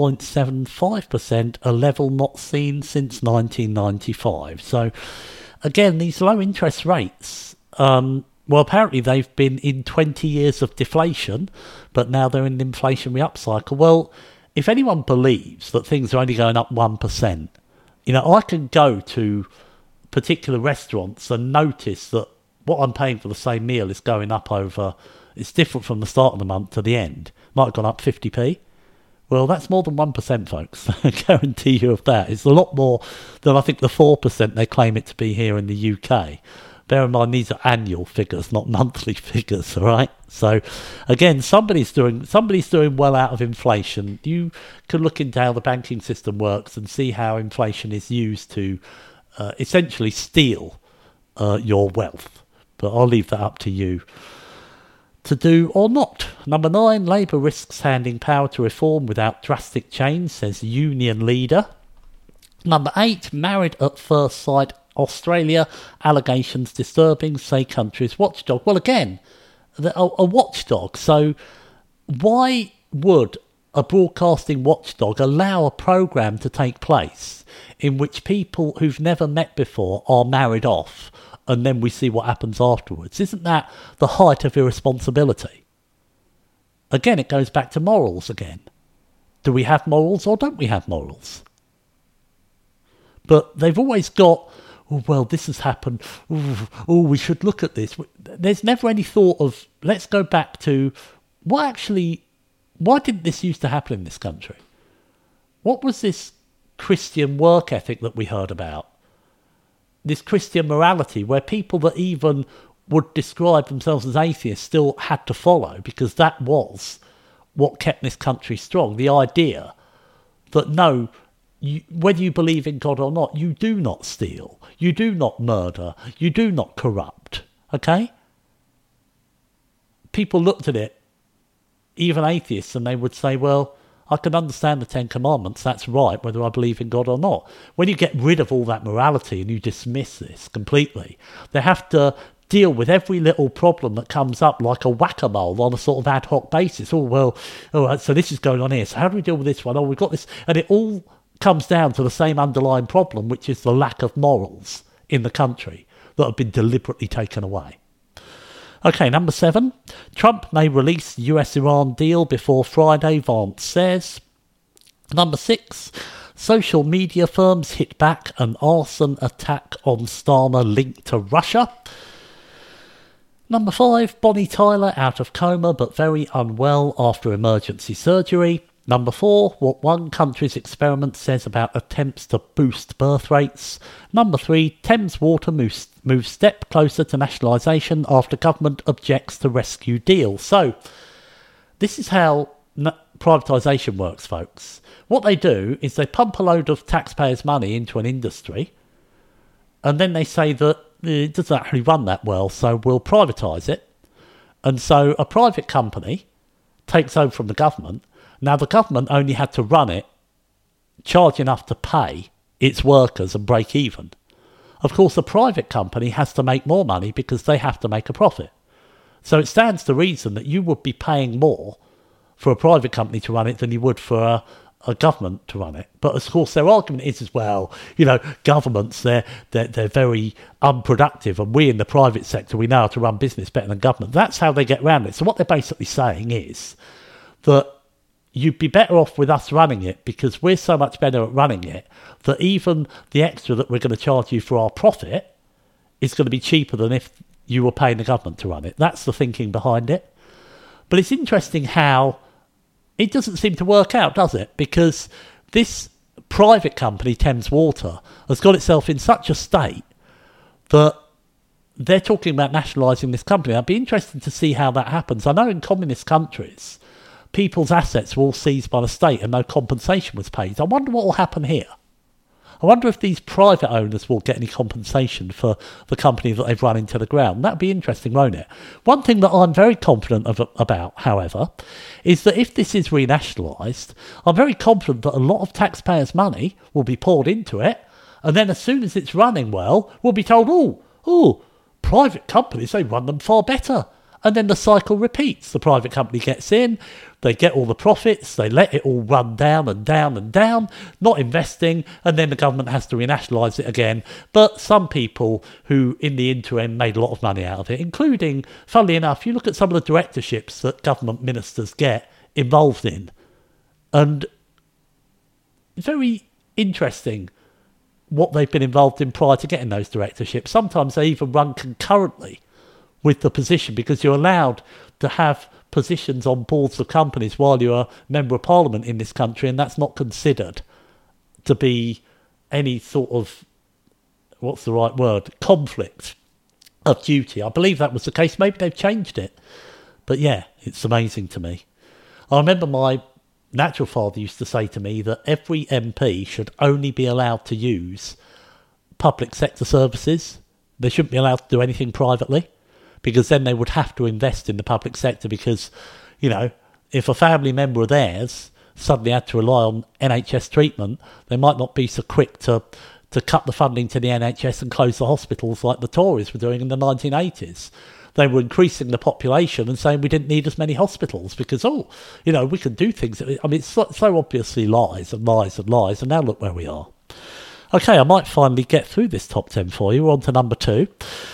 0.75%, a level not seen since 1995. So again, these low interest rates, apparently they've been in 20 years of deflation, but now they're in an inflationary upcycle. Well, if anyone believes that things are only going up 1%, I can go to particular restaurants and notice that what I'm paying for the same meal is going up it's different from the start of the month to the end. Might have gone up 50p. Well, that's more than 1%, folks. I guarantee you of that. It's a lot more than I think the 4% they claim it to be here in the UK. Bear in mind, these are annual figures, not monthly figures, all right? So, again, somebody's doing well out of inflation. You can look into how the banking system works and see how inflation is used to essentially steal your wealth. But I'll leave that up to you to do or not. Number 9, Labour risks handing power to reform without drastic change, says union leader. Number 8, married at first sight Australia, allegations disturbing, say country's watchdog. Well, again, a watchdog. So why would a broadcasting watchdog allow a programme to take place in which people who've never met before are married off and then we see what happens afterwards? Isn't that the height of irresponsibility? Again, it goes back to morals again. Do we have morals or don't we have morals? But they've always got, this has happened. We should look at this. There's never any thought of, let's go back to, why didn't this used to happen in this country? What was this Christian work ethic that we heard about? This Christian morality where people that even would describe themselves as atheists still had to follow, because that was what kept this country strong. The idea that whether you believe in God or not, you do not steal, you do not murder, you do not corrupt, okay? People looked at it, even atheists, and they would say, well, I can understand the 10 Commandments, that's right, whether I believe in God or not. When you get rid of all that morality and you dismiss this completely, they have to deal with every little problem that comes up like a whack-a-mole on a sort of ad hoc basis. So this is going on here, so how do we deal with this one? We've got this, and it all comes down to the same underlying problem, which is the lack of morals in the country that have been deliberately taken away. Okay, number 7. Trump may release US-Iran deal before Friday, Vance says. Number 6. Social media firms hit back an arson attack on Starmer linked to Russia. Number 5. Bonnie Tyler out of coma but very unwell after emergency surgery. Number 4, what one country's experiment says about attempts to boost birth rates. Number 3, Thames Water moves step closer to nationalisation after government objects to rescue deal. So, this is how privatisation works, folks. What they do is they pump a load of taxpayers' money into an industry, and then they say that it doesn't actually run that well, so we'll privatise it. And so a private company takes over from the government. Now, the government only had to run it, charge enough to pay its workers and break even. Of course, the private company has to make more money because they have to make a profit. So it stands to reason that you would be paying more for a private company to run it than you would for a government to run it. But of course, their argument is as well, governments, they're very unproductive, and we in the private sector, we know how to run business better than government. That's how they get around it. So what they're basically saying is that you'd be better off with us running it because we're so much better at running it that even the extra that we're going to charge you for our profit is going to be cheaper than if you were paying the government to run it. That's the thinking behind it. But it's interesting how it doesn't seem to work out, does it? Because this private company, Thames Water, has got itself in such a state that they're talking about nationalising this company. I'd be interested to see how that happens. I know in communist countries, people's assets were all seized by the state and no compensation was paid. I wonder what will happen here. I wonder if these private owners will get any compensation for the company that they've run into the ground. That'd be interesting, won't it? One thing that I'm very confident about, however, is that if this is renationalised, I'm very confident that a lot of taxpayers' money will be poured into it, and then as soon as it's running well, we'll be told, oh, private companies, they run them far better. And then the cycle repeats. The private company gets in, they get all the profits, they let it all run down and down and down, not investing, and then the government has to renationalise it again. But some people who, in the interim, made a lot of money out of it, including, funnily enough, you look at some of the directorships that government ministers get involved in, and it's very interesting what they've been involved in prior to getting those directorships. Sometimes they even run concurrently with the position because you're allowed to have positions on boards of companies while you're a member of parliament in this country, and that's not considered to be any sort of, what's the right word, conflict of duty. I believe that was the case. Maybe they've changed it. But yeah, it's amazing to me. I remember my natural father used to say to me that every MP should only be allowed to use public sector services. They shouldn't be allowed to do anything privately, because then they would have to invest in the public sector because, if a family member of theirs suddenly had to rely on NHS treatment, they might not be so quick to cut the funding to the NHS and close the hospitals like the Tories were doing in the 1980s. They were increasing the population and saying we didn't need as many hospitals because, we can do things. I mean, it's so obviously lies and lies and lies, and now look where we are. Okay, I might finally get through this top 10 for you. We're on to number 2.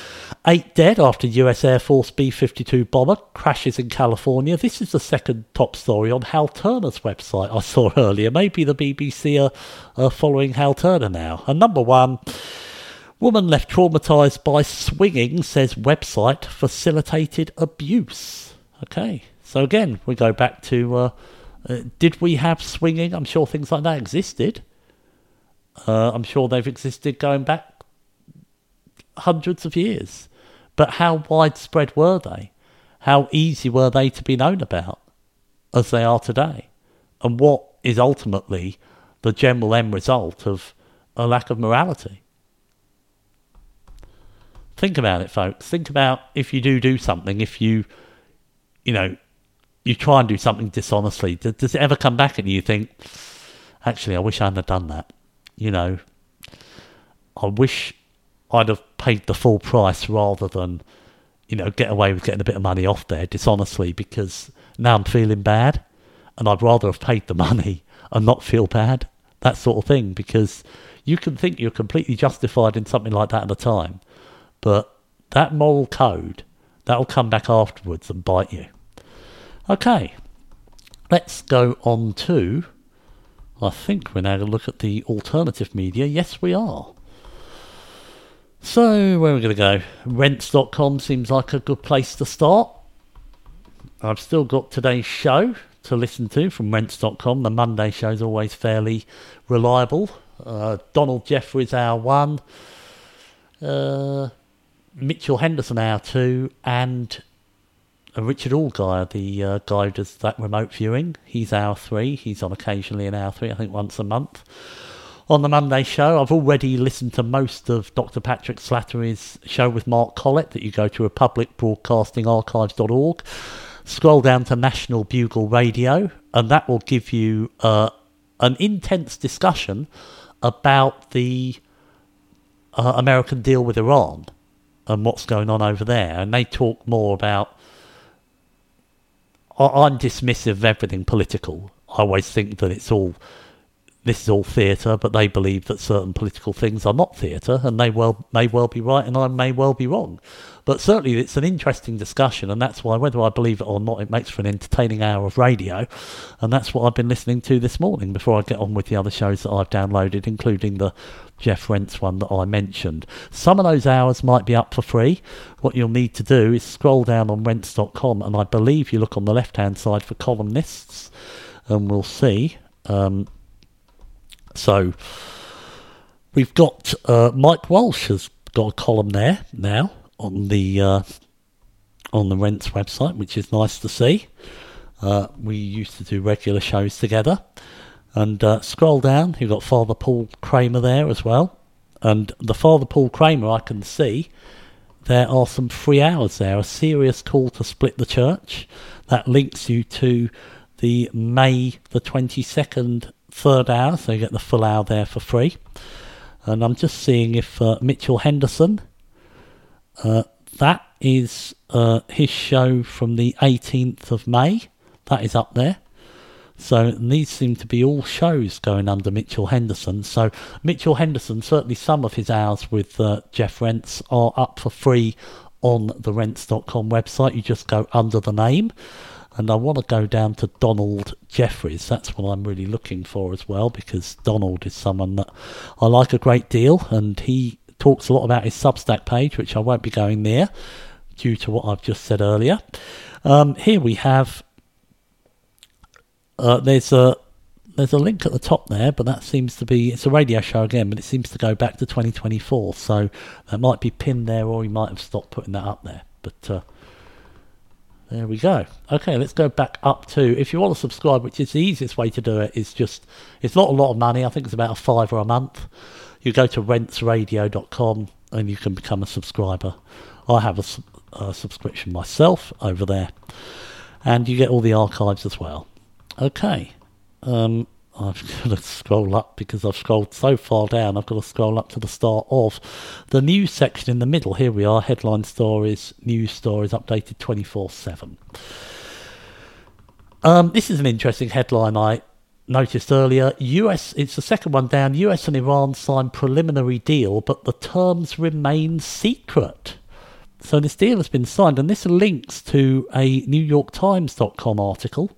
8 dead after US Air Force B-52 bomber crashes in California. This is the second top story on Hal Turner's website I saw earlier. Maybe the BBC are following Hal Turner now. And number 1, woman left traumatised by swinging, says website facilitated abuse. Okay, so again, we go back to, did we have swinging? I'm sure things like that existed. I'm sure they've existed going back hundreds of years. But how widespread were they? How easy were they to be known about as they are today? And what is ultimately the general end result of a lack of morality? Think about it, folks. Think about if you do something, if you try and do something dishonestly, does it ever come back and you think, actually, I wish I hadn't done that? I wish I'd have paid the full price rather than, get away with getting a bit of money off there dishonestly because now I'm feeling bad and I'd rather have paid the money and not feel bad. That sort of thing, because you can think you're completely justified in something like that at the time, but that moral code, that'll come back afterwards and bite you. Okay, let's go on to, I think we're now going to look at the alternative media. Yes, we are. So, where are we going to go? Rents.com seems like a good place to start. I've still got today's show to listen to from Rents.com. The Monday show is always fairly reliable. Donald Jeffries, hour 1. Mitchell Henderson, hour 2. And Richard Allgaier, the guy who does that remote viewing. He's hour 3. He's on occasionally in hour 3, I think once a month. On the Monday show, I've already listened to most of Dr. Patrick Slattery's show with Mark Collett that you go to republicbroadcastingarchives.org. Scroll down to National Bugle Radio, and that will give you an intense discussion about the American deal with Iran and what's going on over there. And they talk more about... I'm dismissive of everything political. I always think that this is all theatre, but they believe that certain political things are not theatre, and they may well be right, and I may well be wrong. But certainly it's an interesting discussion, and that's why, whether I believe it or not, it makes for an entertaining hour of radio, and that's what I've been listening to this morning before I get on with the other shows that I've downloaded, including the Jeff Rents one that I mentioned. Some of those hours might be up for free. What you'll need to do is scroll down on Rents.com, and I believe you look on the left-hand side for columnists, and we'll see... So, we've got Mike Walsh has got a column there now on the Rents website, which is nice to see. We used to do regular shows together. And scroll down, you've got Father Paul Kramer there as well. And the Father Paul Kramer, I can see, there are some free hours there. A serious call to split the church. That links you to the May the 22nd third hour, so you get the full hour there for free. And I'm just seeing if Mitchell Henderson, that is his show from the 18th of May. That is up there. So these seem to be all shows going under Mitchell Henderson. So Mitchell Henderson, certainly some of his hours with Jeff Rents are up for free on the Rents.com website. You just go under the name. And I want to go down to Donald Jeffries. That's what I'm really looking for as well, because Donald is someone that I like a great deal, and he talks a lot about his Substack page, which I won't be going near due to what I've just said earlier. Here we have... There's a link at the top there, but that seems to be... It's a radio show again, but it seems to go back to 2024, so that might be pinned there, or he might have stopped putting that up there. But... there we go. Okay, let's go back up to, if you want to subscribe, which is the easiest way to do it, is just, it's not a lot of money, I think it's about $5 a month. You go to rentsradio.com and you can become a subscriber. I have a subscription myself over there. And you get all the archives as well. Okay. I've got to scroll up because I've scrolled so far down. I've got to scroll up to the start of the news section in the middle. Here we are, headline stories, news stories, updated 24/7. This is an interesting headline I noticed earlier. It's the second one down. US and Iran sign preliminary deal, but the terms remain secret. So this deal has been signed, and this links to a NewYorkTimes.com article.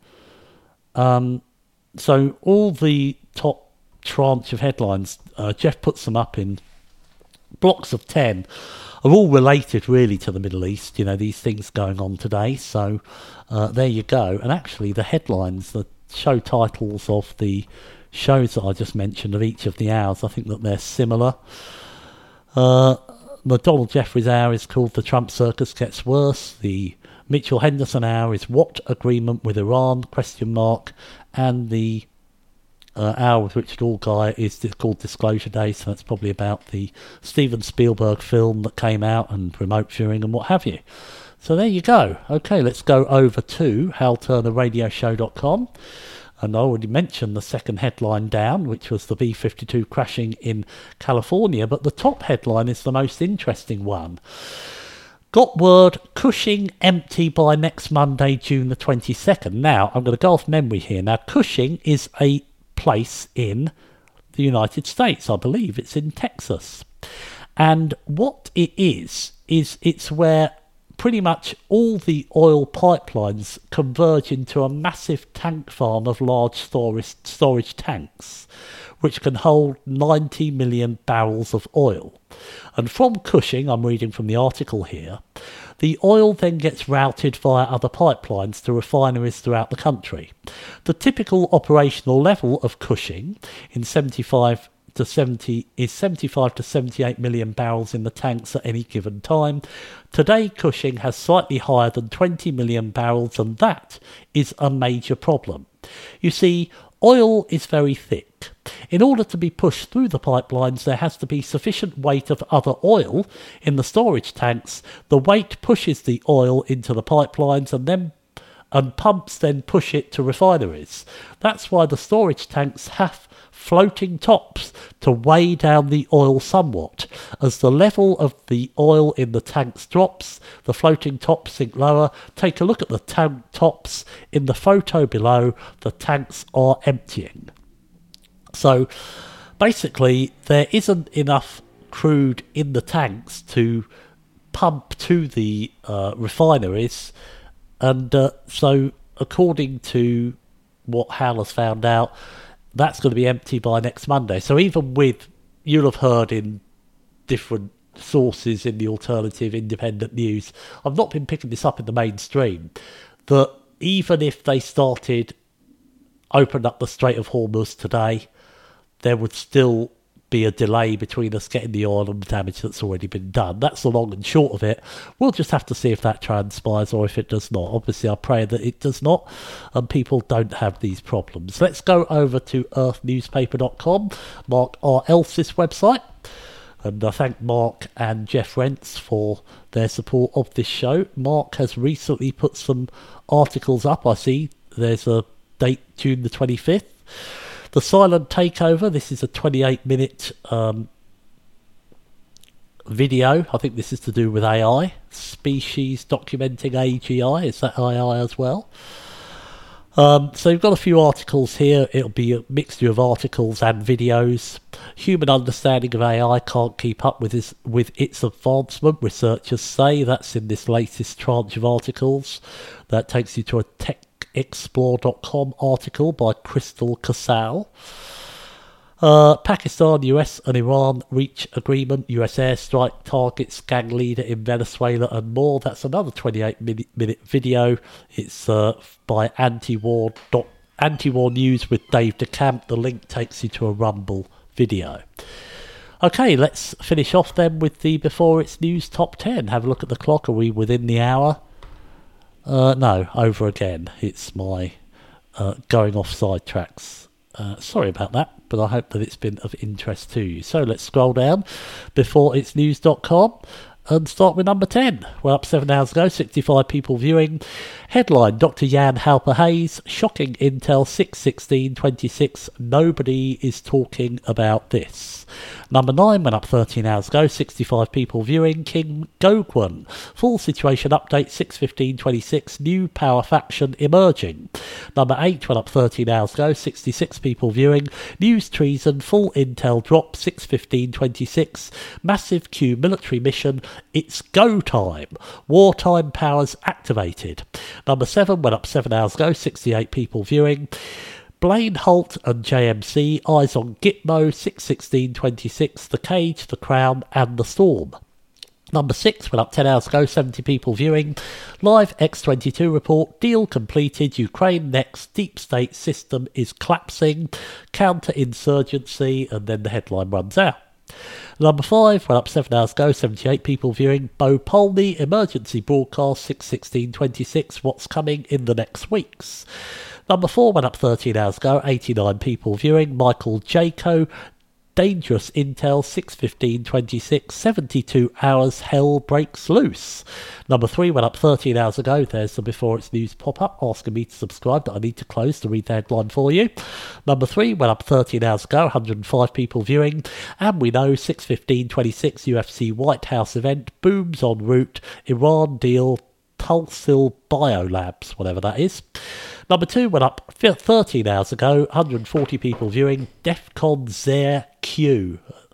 So all the top tranche of headlines, Jeff puts them up in blocks of 10, are all related really to the Middle East, these things going on today. So there you go. And actually the headlines, the show titles of the shows that I just mentioned of each of the hours, I think that they're similar. The Donald Jeffries hour is called The Trump Circus Gets Worse. The Mitchell Henderson hour is What Agreement with Iran? ? And the hour with Richard Allgaier is called Disclosure Day, so that's probably about the Steven Spielberg film that came out and remote viewing and what have you. So there you go. Okay, let's go over to halturnerradioshow.com. And I already mentioned the second headline down, which was the B-52 crashing in California, but the top headline is the most interesting one. Got word, Cushing empty by next Monday, June the 22nd. Now, I'm going to go off memory here. Now, Cushing is a place in the United States. I believe it's in Texas. And what it is it's where pretty much all the oil pipelines converge into a massive tank farm of large storage tanks, which can hold 90 million barrels of oil. And from Cushing, I'm reading from the article here, the oil then gets routed via other pipelines to refineries throughout the country. The typical operational level of Cushing is 75 to 78 million barrels in the tanks at any given time. Today, Cushing has slightly higher than 20 million barrels, and that is a major problem. You see, oil is very thick. In order to be pushed through the pipelines, there has to be sufficient weight of other oil in the storage tanks. The weight pushes the oil into the pipelines and pumps then push it to refineries. That's why the storage tanks have floating tops to weigh down the oil somewhat. As the level of the oil in the tanks drops, the floating tops sink lower. Take a look at the tank tops in the photo below. The tanks are emptying. So basically there isn't enough crude in the tanks to pump to the refineries, and so according to what Hal has found out, that's going to be empty by next Monday. So even with, you'll have heard in different sources in the alternative independent news, I've not been picking this up in the mainstream, that even if they opened up the Strait of Hormuz today, there would still be a delay between us getting the oil and the damage that's already been done. That's the long and short of it. We'll just have to see if that transpires or if it does not. Obviously, I pray that it does not and people don't have these problems. Let's go over to earthnewspaper.com, Mark R. Elsis' website. And I thank Mark and Jeff Rents for their support of this show. Mark has recently put some articles up. I see there's a date, June the 25th. The Silent Takeover, this is a 28-minute video. I think this is to do with AI. Species documenting AGI. Is that AI as well? So you've got a few articles here. It'll be a mixture of articles and videos. Human understanding of AI can't keep up with its advancement, researchers say. That's in this latest tranche of articles. That takes you to a TechExplore.com article by Crystal Casal. Pakistan, US and Iran reach agreement. US airstrike targets gang leader in Venezuela and more. That's another 28-minute video. It's by Anti-War News with Dave DeCamp. The link takes you to a Rumble video. Okay, let's finish off then with the Before It's News Top 10. Have a look at the clock. Are we within the hour? No, over again. It's my going off sidetracks. Sorry about that, but I hope that it's been of interest to you. So let's scroll down beforeitsnews.com and start with number 10. Well, up 7 hours ago, 65 people viewing. Headline, Dr. Jan Halper-Hayes, shocking intel 6/16/26. Nobody is talking about this. Number 9 went up 13 hours ago, 65 people viewing. Kim Gogwon, full situation update 6/15/26. New power faction emerging. Number 8 went up 13 hours ago, 66 people viewing. News treason, full intel drop 6/15/26. Massive Q military mission. It's go time. Wartime powers activated. Number 7 went up 7 hours ago, 68 people viewing. Blaine Holt and JMC, eyes on Gitmo, 6/16/26, The Cage, The Crown and The Storm. Number 6 went up 10 hours ago, 70 people viewing. Live X22 report, deal completed, Ukraine next, deep state system is collapsing, counter-insurgency, and then the headline runs out. Number 5 went up 7 hours ago, 78 people viewing. Bo Polney, emergency broadcast 6/16/26, what's coming in the next weeks. Number 4 went up 13 hours ago, 89 people viewing. Michael Jaco, dangerous intel 6/15/26, 72 hours, hell breaks loose. Number 3 went up 13 hours ago. There's the Before It's News pop-up asking me to subscribe that I need to close to read the headline for you. Number 3 went up 13 hours ago, 105 people viewing. And we know 6/15/26 UFC White House event, booms en route, Iran deal, Tulsil Biolabs, whatever that is. Number 2 went up 13 hours ago, 140 people viewing. DEFCON Zare Q.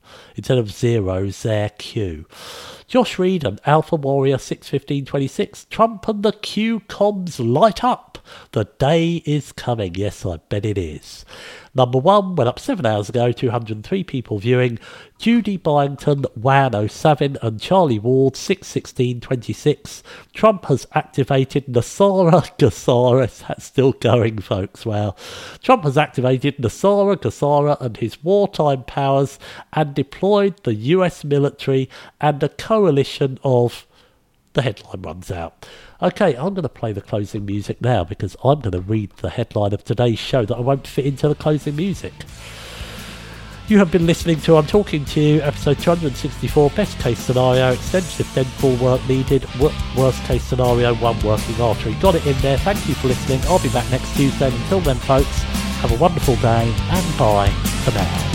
Instead of zeros, they're Q. Josh Reed and Alpha Warrior 61526. Trump and the Q comms light up. The day is coming. Yes, I bet it is. Number 1 went up 7 hours ago, 203 people viewing. Judy Byington, Wan07 and Charlie Ward 61626. Trump has activated Nasara Gassara. That's still going, folks. Wow. Trump has activated Nasara Gassara and his wartime powers and deployed the US military and a coalition of... The headline runs out. Okay, I'm going to play the closing music now because I'm going to read the headline of today's show that I won't fit into the closing music. You have been listening to I'm Talking to You, episode 264, best case scenario, extensive dental work needed, worst case scenario, 1 working artery. Got it in there. Thank you for listening. I'll be back next Tuesday. Until then, folks, have a wonderful day and bye for now.